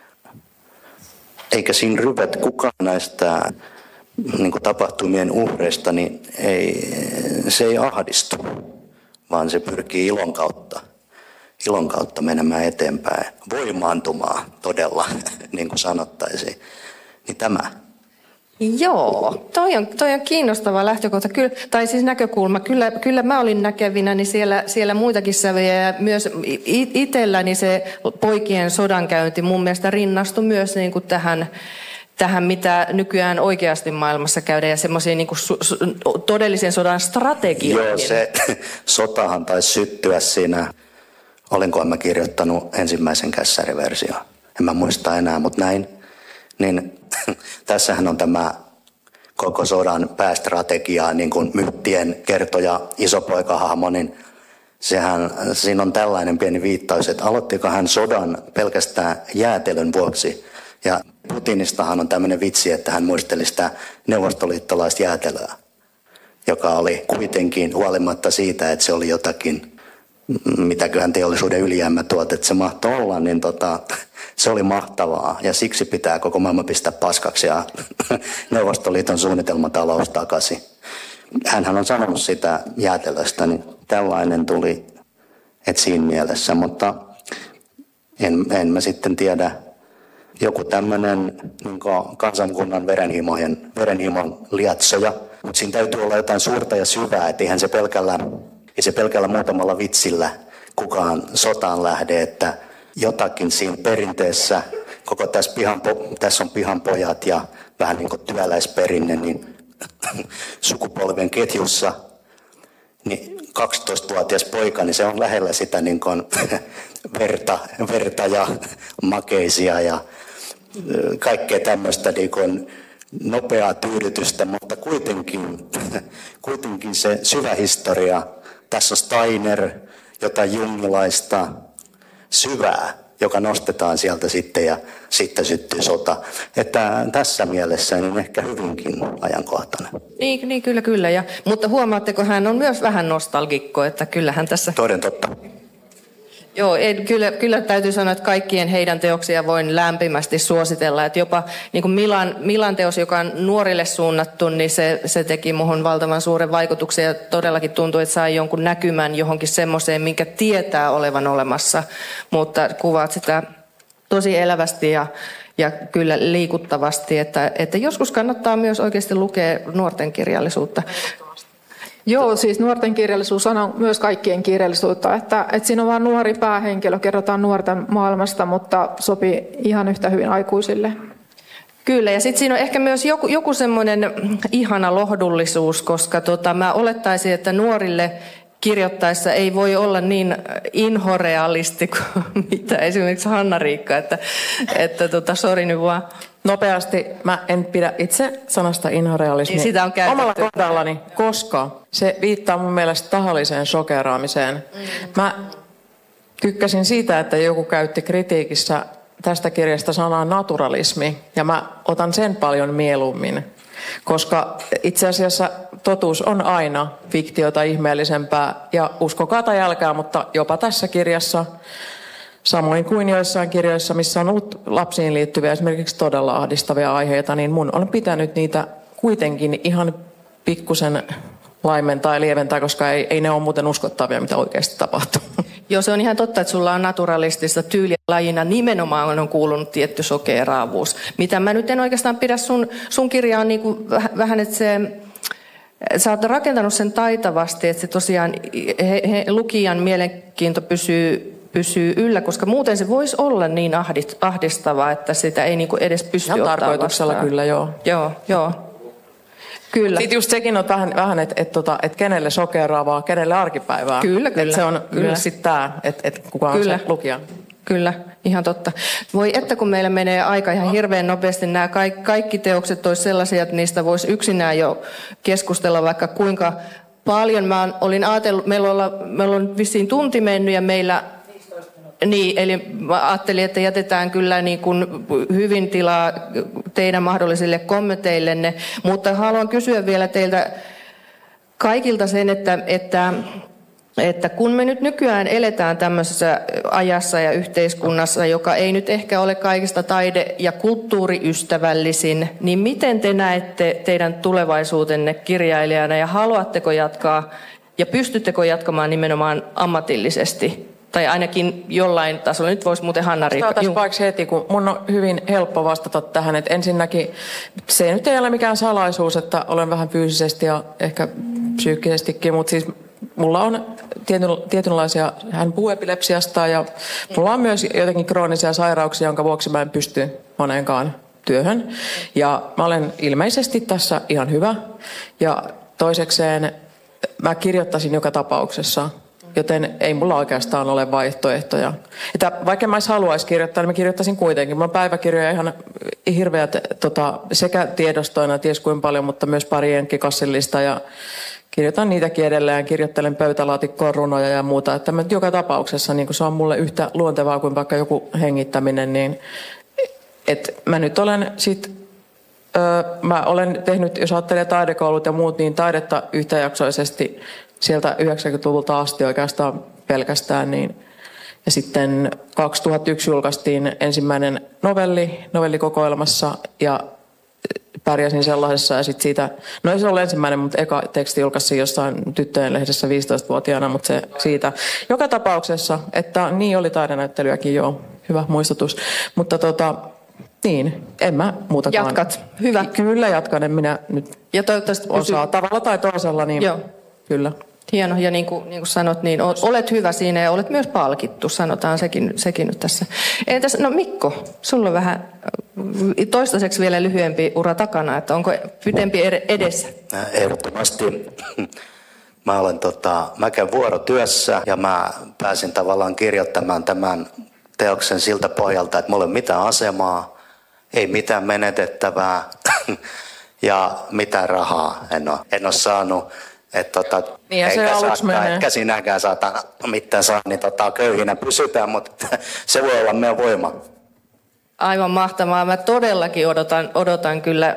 eikä siinä ryvet kukaan näistä niin kuin tapahtumien uhreista, niin ei, se ei ahdistu, vaan se pyrkii ilon kautta, ilon kautta menemään eteenpäin, voimaantumaan todella, niin kuin sanottaisiin. Niin tämä. Joo, toi on, toi on kiinnostava lähtökohta, kyllä, tai siis näkökulma. Kyllä, kyllä mä olin näkevinä niin siellä, siellä muitakin sävyjä ja myös itselläni se poikien sodankäynti mun mielestä rinnastui myös niin kuin tähän, tähän, mitä nykyään oikeasti maailmassa käydään ja semmoisiin niin kuin su, su, todellisen sodan strategioihin. Joo, se sotahan taisi syttyä siinä, olenkohan mä kirjoittanut ensimmäisen kässäriversion, en mä muista enää, mutta näin. Niin tässähän on tämä koko sodan päästrategia, niin kuin Myttien kertoja isopoikahahmo, niin sehän, siinä on tällainen pieni viittaus, että aloittiko hän sodan pelkästään jäätelön vuoksi. Ja Putinistahan on tämmöinen vitsi, että hän muisteli sitä neuvostoliittolaista jäätelöä, joka oli kuitenkin huolimatta siitä, että se oli jotakin, mitäköhän teollisuuden ylijäämätuote se mahtoi olla, niin tota, se oli mahtavaa ja siksi pitää koko maailma pistää paskaksi ja Neuvostoliiton suunnitelmatalous takaisin. Hänhän on sanonut sitä jäätelöstä, niin tällainen tuli, että siinä mielessä, mutta en, en mä sitten tiedä, joku tämmöinen niin kansankunnan verenhimojen, verenhimon liatsoja, mutta siinä täytyy olla jotain suurta ja syvää, että eihän se pelkällä, ei se pelkällä muutamalla vitsillä kukaan sotaan lähde, että jotakin siinä perinteessä, koko tässä, pihan, tässä on pihanpojat ja vähän niin kuin työläisperinne, niin sukupolven ketjussa, niin kaksitoistavuotias poika, niin se on lähellä sitä niin kuin verta, verta ja makeisia ja kaikkea tämmöistä niin kuin nopeaa tyydytystä, mutta kuitenkin, kuitenkin se syvä historia, tässä on Steiner, jotain jungilaista syvää, joka nostetaan sieltä sitten ja sitten syttyy sota. Että tässä mielessä niin ehkä hyvinkin ajankohtainen. Niin, niin kyllä, kyllä. Ja, mutta huomaatteko, hän on myös vähän nostalgikko, että kyllähän tässä... Toden totta. Joo, ei, kyllä, kyllä täytyy sanoa, että kaikkien heidän teoksia voin lämpimästi suositella. Että jopa niin kuin Milan, Milan teos, joka on nuorille suunnattu, niin se, se teki muhun valtavan suuren vaikutuksen ja todellakin tuntui, että sai jonkun näkymän johonkin semmoiseen, minkä tietää olevan olemassa. Mutta kuvaat sitä tosi elävästi ja, ja kyllä liikuttavasti, että, että joskus kannattaa myös oikeasti lukea nuorten kirjallisuutta. Joo, siis nuorten kirjallisuus on myös kaikkien kirjallisuutta, että, että siinä on vain nuori päähenkilö, kerrotaan nuorten maailmasta, mutta sopii ihan yhtä hyvin aikuisille. Kyllä, ja sitten siinä on ehkä myös joku, joku semmoinen ihana lohdullisuus, koska tota, mä olettaisin, että nuorille kirjoittaessa ei voi olla niin inhorealisti kuin mitä esimerkiksi Hanna-Riikka, että, että tota, sori nyt vaan. Nopeasti, mä en pidä itse sanasta inhorealismi Sitä on käytetty. omalla kohdallani, koska se viittaa mun mielestä tahalliseen shokeraamiseen. Mm. Mä tykkäsin siitä, että joku käytti kritiikissä tästä kirjasta sanaa naturalismi, ja mä otan sen paljon mieluummin, koska itse asiassa totuus on aina fiktiota ihmeellisempää, ja uskokaa tai älkää, mutta jopa tässä kirjassa, samoin kuin joissain kirjoissa, missä on ollut lapsiin liittyviä esimerkiksi todella ahdistavia aiheita, niin mun on pitänyt niitä kuitenkin ihan pikkusen laimentaa ja lieventää, koska ei, ei ne ole muuten uskottavia, mitä oikeasti tapahtuu. Joo, se on ihan totta, että sulla on naturalistista tyyliä lajina. Nimenomaan on kuulunut tietty sokeeraavuus. Mitä mä nyt en oikeastaan pidä sun, sun kirjaan niin kuin vähän, että se... Sä oot rakentanut sen taitavasti, että se tosiaan he, he, lukijan mielenkiinto pysyy, pysyy yllä, koska muuten se voisi olla niin ahdistavaa, että sitä ei niinku edes pysty ottaa tarkoituksella vastaan. Kyllä, joo. Joo, joo. Kyllä. Sitten just sekin on vähän, vähän että et, tota, et kenelle sokeraavaa, kenelle arkipäivää. Kyllä, kyllä. Et se on kyllä. myös sitten tämä, että et kuka on kyllä. se lukija. Kyllä, ihan totta. Voi että kun meillä menee aika ihan hirveän nopeasti, nämä kaikki, kaikki teokset olisi sellaisia, että niistä voisi yksinään jo keskustella vaikka kuinka paljon. Mä olin ajatellut, meillä on, meillä on vissiin tunti mennyt ja meillä... Niin, eli mä ajattelin, että jätetään kyllä niin kuin hyvin tilaa teidän mahdollisille kommenteillenne, mutta haluan kysyä vielä teiltä kaikilta sen, että, että, että kun me nyt nykyään eletään tämmöisessä ajassa ja yhteiskunnassa, joka ei nyt ehkä ole kaikista taide- ja kulttuuriystävällisin, niin miten te näette teidän tulevaisuutenne kirjailijana ja haluatteko jatkaa ja pystyttekö jatkamaan nimenomaan ammatillisesti? Tai ainakin jollain tasolla. Nyt voisi muuten Hanna-Riikka. Otas paiksi heti, kun mun on hyvin helppo vastata tähän. Että ensinnäkin se nyt ei ole mikään salaisuus, että olen vähän fyysisesti ja ehkä psyykkisestikin, mutta siis mulla on tietynlaisia, hän puhuu epilepsiasta ja mulla on myös jotenkin kroonisia sairauksia, jonka vuoksi mä en pysty moneenkaan työhön. Ja mä olen ilmeisesti tässä ihan hyvä. Ja toisekseen mä kirjoittaisin joka tapauksessa. Joten ei mulla oikeastaan ole vaihtoehtoja. Että vaikka mä edes haluaisi kirjoittaa, niin mä kirjoittaisin kuitenkin. Mulla on päiväkirjoja ihan hirveät tota, sekä tiedostoina, ties kuin paljon, mutta myös pari jenkkikassillista. Ja kirjoitan niitäkin edelleen, kirjoittelen pöytälaatikkoon runoja ja muuta. Että mä joka tapauksessa, niin kun se on mulle yhtä luontevaa kuin vaikka joku hengittäminen, niin Et mä nyt olen sit, ö, mä olen tehnyt, jos ajattelee taidekoulut ja muut, niin taidetta yhtäjaksoisesti sieltä yhdeksänkymmentäluvulta asti oikeastaan pelkästään. Niin. Ja sitten kaksituhattayksi julkaistiin ensimmäinen novelli novellikokoelmassa ja pärjäsin sellaisessa ja sitten siitä, no ei se ole ensimmäinen, mutta eka teksti julkaisi jossain tyttöjen lehdessä viisitoistavuotiaana, mutta se siitä. Joka tapauksessa, että niin oli taidenäyttelyäkin, joo, hyvä muistutus. Mutta tota, niin, en mä muutakaan. Jatkat, hyvä. Kyllä jatkan, en minä nyt ja toivottavasti osaa tavalla tai toisella, niin joo. Kyllä. Hieno, ja niin kuin, niin kuin sanot, niin olet hyvä siinä ja olet myös palkittu, sanotaan sekin, sekin nyt tässä. Entäs, no Mikko, sulla on vähän toistaiseksi vielä lyhyempi ura takana, että onko pidempi edessä? Ehdottomasti. Mä olen tota, mä käyn vuorotyössä ja mä pääsin tavallaan kirjoittamaan tämän teoksen siltä pohjalta, että mulla ei ole mitään asemaa, ei mitään menetettävää ja mitään rahaa en ole, en ole saanut. Että tota, niin eikä saattaa, etkä sinäkään saata mitään saa, niin tota, köyhinä pysytään, mutta se voi olla meidän voima. Aivan mahtavaa. Mä todellakin odotan, odotan kyllä.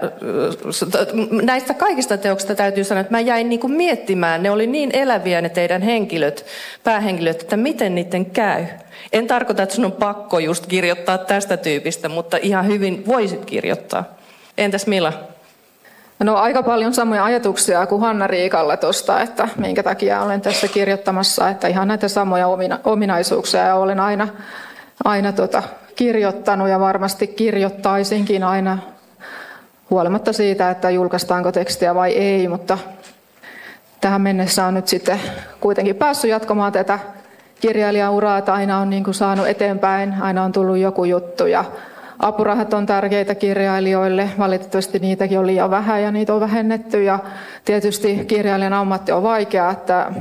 Näistä kaikista teoksista täytyy sanoa, että mä jäin niinku miettimään. Ne oli niin eläviä ne teidän henkilöt, päähenkilöt, että miten niiden käy. En tarkoita, että sun on pakko just kirjoittaa tästä tyypistä, mutta ihan hyvin voisit kirjoittaa. Entäs Mila? No aika paljon samoja ajatuksia kuin Hanna Riikalla tuosta, että minkä takia olen tässä kirjoittamassa, että ihan näitä samoja omina- ominaisuuksia ja olen aina, aina tota, kirjoittanut ja varmasti kirjoittaisinkin aina huolimatta siitä, että julkaistaanko tekstiä vai ei, mutta tähän mennessä on nyt sitten kuitenkin päässyt jatkamaan tätä kirjailijauraa, että aina on niin kuin saanut eteenpäin, aina on tullut joku juttu ja apurahat on tärkeitä kirjailijoille, valitettavasti niitäkin on liian vähän ja niitä on vähennetty ja tietysti kirjailijan ammatti on vaikea että,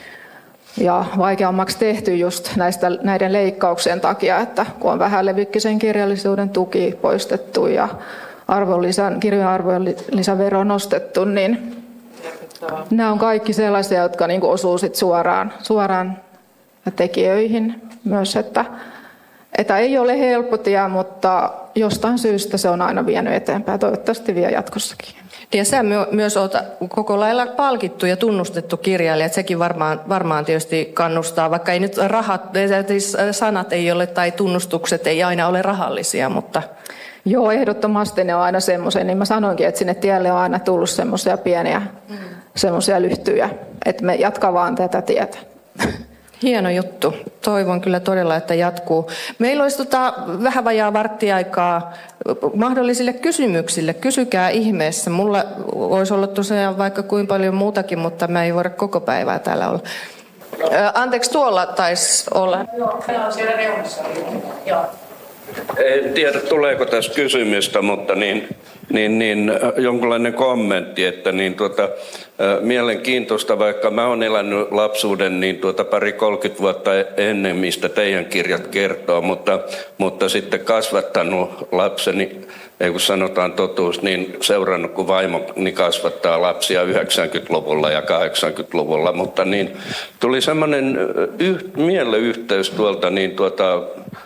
ja vaikeammaksi tehty just näistä, näiden leikkauksien takia, että kun on vähälevykkisen kirjallisuuden tuki poistettu ja arvonlisän, kirjojen arvonlisävero nostettu, niin nämä on kaikki sellaisia, jotka niin kuin osuu sit suoraan, suoraan tekijöihin myös, että Että ei ole helppo tie, mutta jostain syystä se on aina vienyt eteenpäin. Toivottavasti vie jatkossakin. Ja sä myös olet koko lailla palkittu ja tunnustettu kirjailija. Sekin varmaan, varmaan tietysti kannustaa, vaikka ei nyt rahat, sanat ei ole tai tunnustukset ei aina ole rahallisia, mutta... Joo, ehdottomasti ne on aina semmoisia. Niin mä sanoinkin, että sinne tielle on aina tullut semmoisia pieniä mm. semmoisia lyhtyjä. Että me jatkaa vaan tätä tietä. Hieno juttu. Toivon kyllä todella, että jatkuu. Meillä olisi tota vähän vajaa varttiaikaa mahdollisille kysymyksille. Kysykää ihmeessä. Mulla olisi ollut tosiaan vaikka kuinka paljon muutakin, mutta mä ei voida koko päivää täällä olla. Ää, anteeksi, tuolla taisi olla. Joo, meillä on siellä reunassa. Joo. En tiedä, tuleeko tässä kysymystä, mutta niin, niin, niin, jonkinlainen kommentti, että niin, tuota, mielenkiintoista, vaikka mä oon elänyt lapsuuden niin tuota, pari kolmekymmentä vuotta ennen, mistä teidän kirjat kertoo, mutta, mutta sitten kasvattanut lapseni, ei kun sanotaan totuus, niin seurannut, kun vaimoni kasvattaa lapsia yhdeksänkymmentäluvulla ja kahdeksankymmentäluvulla, mutta niin, tuli semmoinen yh, mieleyhteys tuolta niin tuota,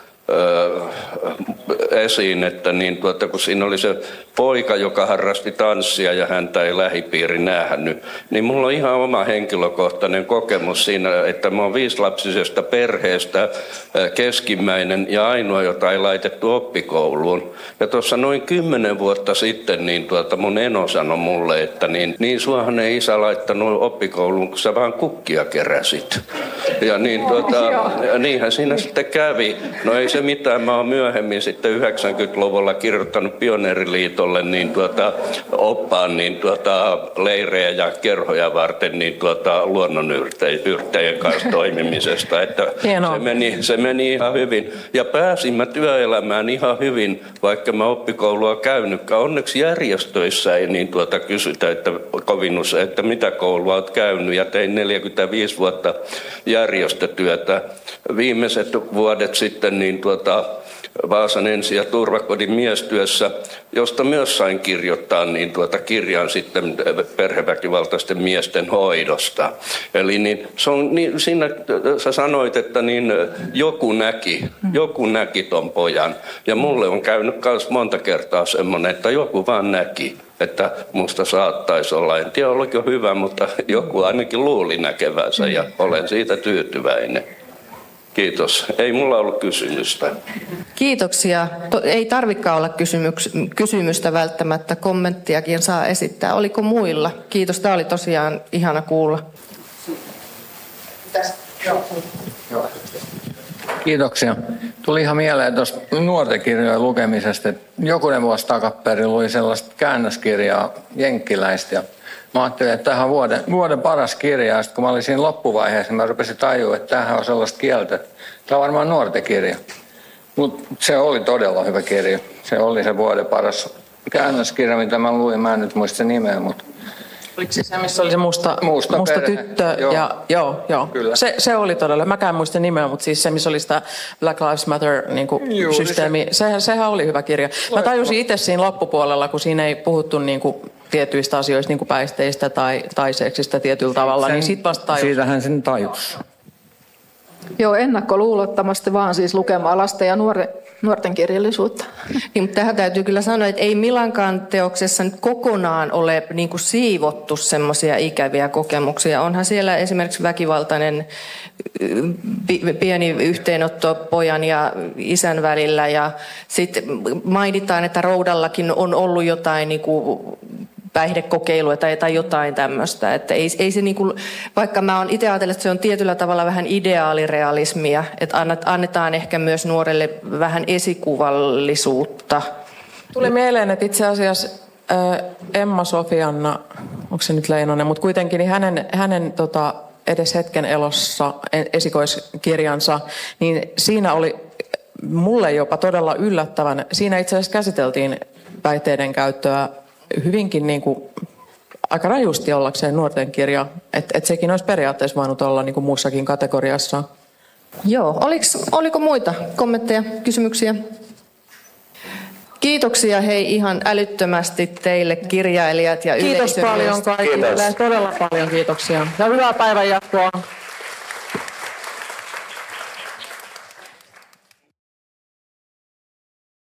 esiin, että niin tuota, kun siinä oli se poika, joka harrasti tanssia ja häntä ei lähipiiri nähnyt, niin mulla on ihan oma henkilökohtainen kokemus siinä, että mä oon viisilapsisesta perheestä keskimmäinen ja ainoa, jota ei laitettu oppikouluun. Ja tuossa noin kymmenen vuotta sitten niin tuota mun eno sanoi mulle, että niin, niin suahan ei isä laittanut oppikouluun, kun sä vaan kukkia keräsit. Ja niin tuota, niinhän siinä sitten kävi. No ei se mitään, mä oon myöhemmin sitten yhdeksänkymmentäluvulla kirjoittanut Pioneeriliitolle niin tuota, oppaan niin tuota, leirejä ja kerhoja varten niin tuota, luonnonyrteiden kanssa toimimisesta. Että se, meni, se meni ihan hyvin. Ja pääsin mä työelämään ihan hyvin, vaikka mä oppikoulua käynytkään. Onneksi järjestöissä ei niin tuota kysytä, että kovin usein, että mitä koulua olet käynyt. Ja tein neljäkymmentäviisi vuotta järjestötyötä. Viimeiset vuodet sitten niin tuota, Vaasan ensi- ja turvakodin miestyössä, josta myös sain kirjoittaa niin tuota kirjan sitten perheväkivaltaisten miesten hoidosta. Eli niin, se on, niin, siinä sä sanoit, että niin, joku näki, joku näki ton pojan. Ja mulle on käynyt myös monta kertaa semmoinen, että joku vaan näki, että musta saattaisi olla. En tiedä, oliko hyvä, mutta joku ainakin luuli näkevänsä ja olen siitä tyytyväinen. Kiitos. Ei mulla ollut kysymystä. Kiitoksia. To, ei tarvikaan olla kysymyks, kysymystä välttämättä, kommenttiakin saa esittää. Oliko muilla? Kiitos, tämä oli tosiaan ihana kuulla. Kiitoksia. Tuli ihan mieleen tuosta nuorten kirjojen lukemisesta, että jokunen vuosi takaperin luin sellaista käännöskirjaa jenkkiläistä. Ja mä ajattelin, että tämähän on vuoden, vuoden paras kirja. Ja sitten kun mä olin siinä loppuvaiheessa, mä rupesin tajua, että tämähän on sellaista kieltä, että tämä on varmaan nuorten kirja. Mutta se oli todella hyvä kirja. Se oli se vuoden paras käännöskirja, mitä mä luin. Mä en nyt muista sen nimeä, mutta... Oliko se se, missä oli se musta, musta, musta tyttö? Joo, ja, joo, joo. Kyllä. Se, se oli todella, mäkään muista nimeä, mutta siis se, missä oli sitä Black Lives Matter niin kuin systeemi, se. sehän, sehän oli hyvä kirja. Mä tajusin itse siinä loppupuolella, kun siinä ei puhuttu niin kuin tietyistä asioista, niin kuin päisteistä tai, tai seksistä tietyllä tavalla, sen, niin sit vasta tajusin. Siitähän sen tajus. Joo, ennakkoluulottomasti vaan siis lukemaan lasten ja nuorten, nuorten kirjallisuutta. Niin, mutta tähän täytyy kyllä sanoa, että ei Milankaan teoksessa nyt kokonaan ole niin kuin siivottu semmoisia ikäviä kokemuksia. Onhan siellä esimerkiksi väkivaltainen pieni yhteenotto pojan ja isän välillä. Ja sitten mainitaan, että Roudallakin on ollut jotain niin kuin päihdekokeilua tai, tai jotain tämmöistä. Että ei, ei se niinku, vaikka mä oon itse ajatellut, että se on tietyllä tavalla vähän ideaalirealismia, että annetaan ehkä myös nuorelle vähän esikuvallisuutta. Tuli mieleen, että itse asiassa Emma Sofianna, onko se nyt Leinonen, mutta kuitenkin niin hänen, hänen tota, edes hetken elossa esikoiskirjansa, niin siinä oli mulle jopa todella yllättävän. Siinä itse asiassa käsiteltiin päihteiden käyttöä hyvinkin niin kuin, aika rajusti ollakseen nuorten kirja. Että et sekin olisi periaatteessa voinut olla niin kuin muussakin kategoriassa. Joo, oliks, oliko muita kommentteja, kysymyksiä? Kiitoksia hei ihan älyttömästi teille kirjailijat ja Kiitos yleisö. paljon kaikille. Kiitos. Todella paljon kiitoksia. Ja hyvää päivänjatkoa.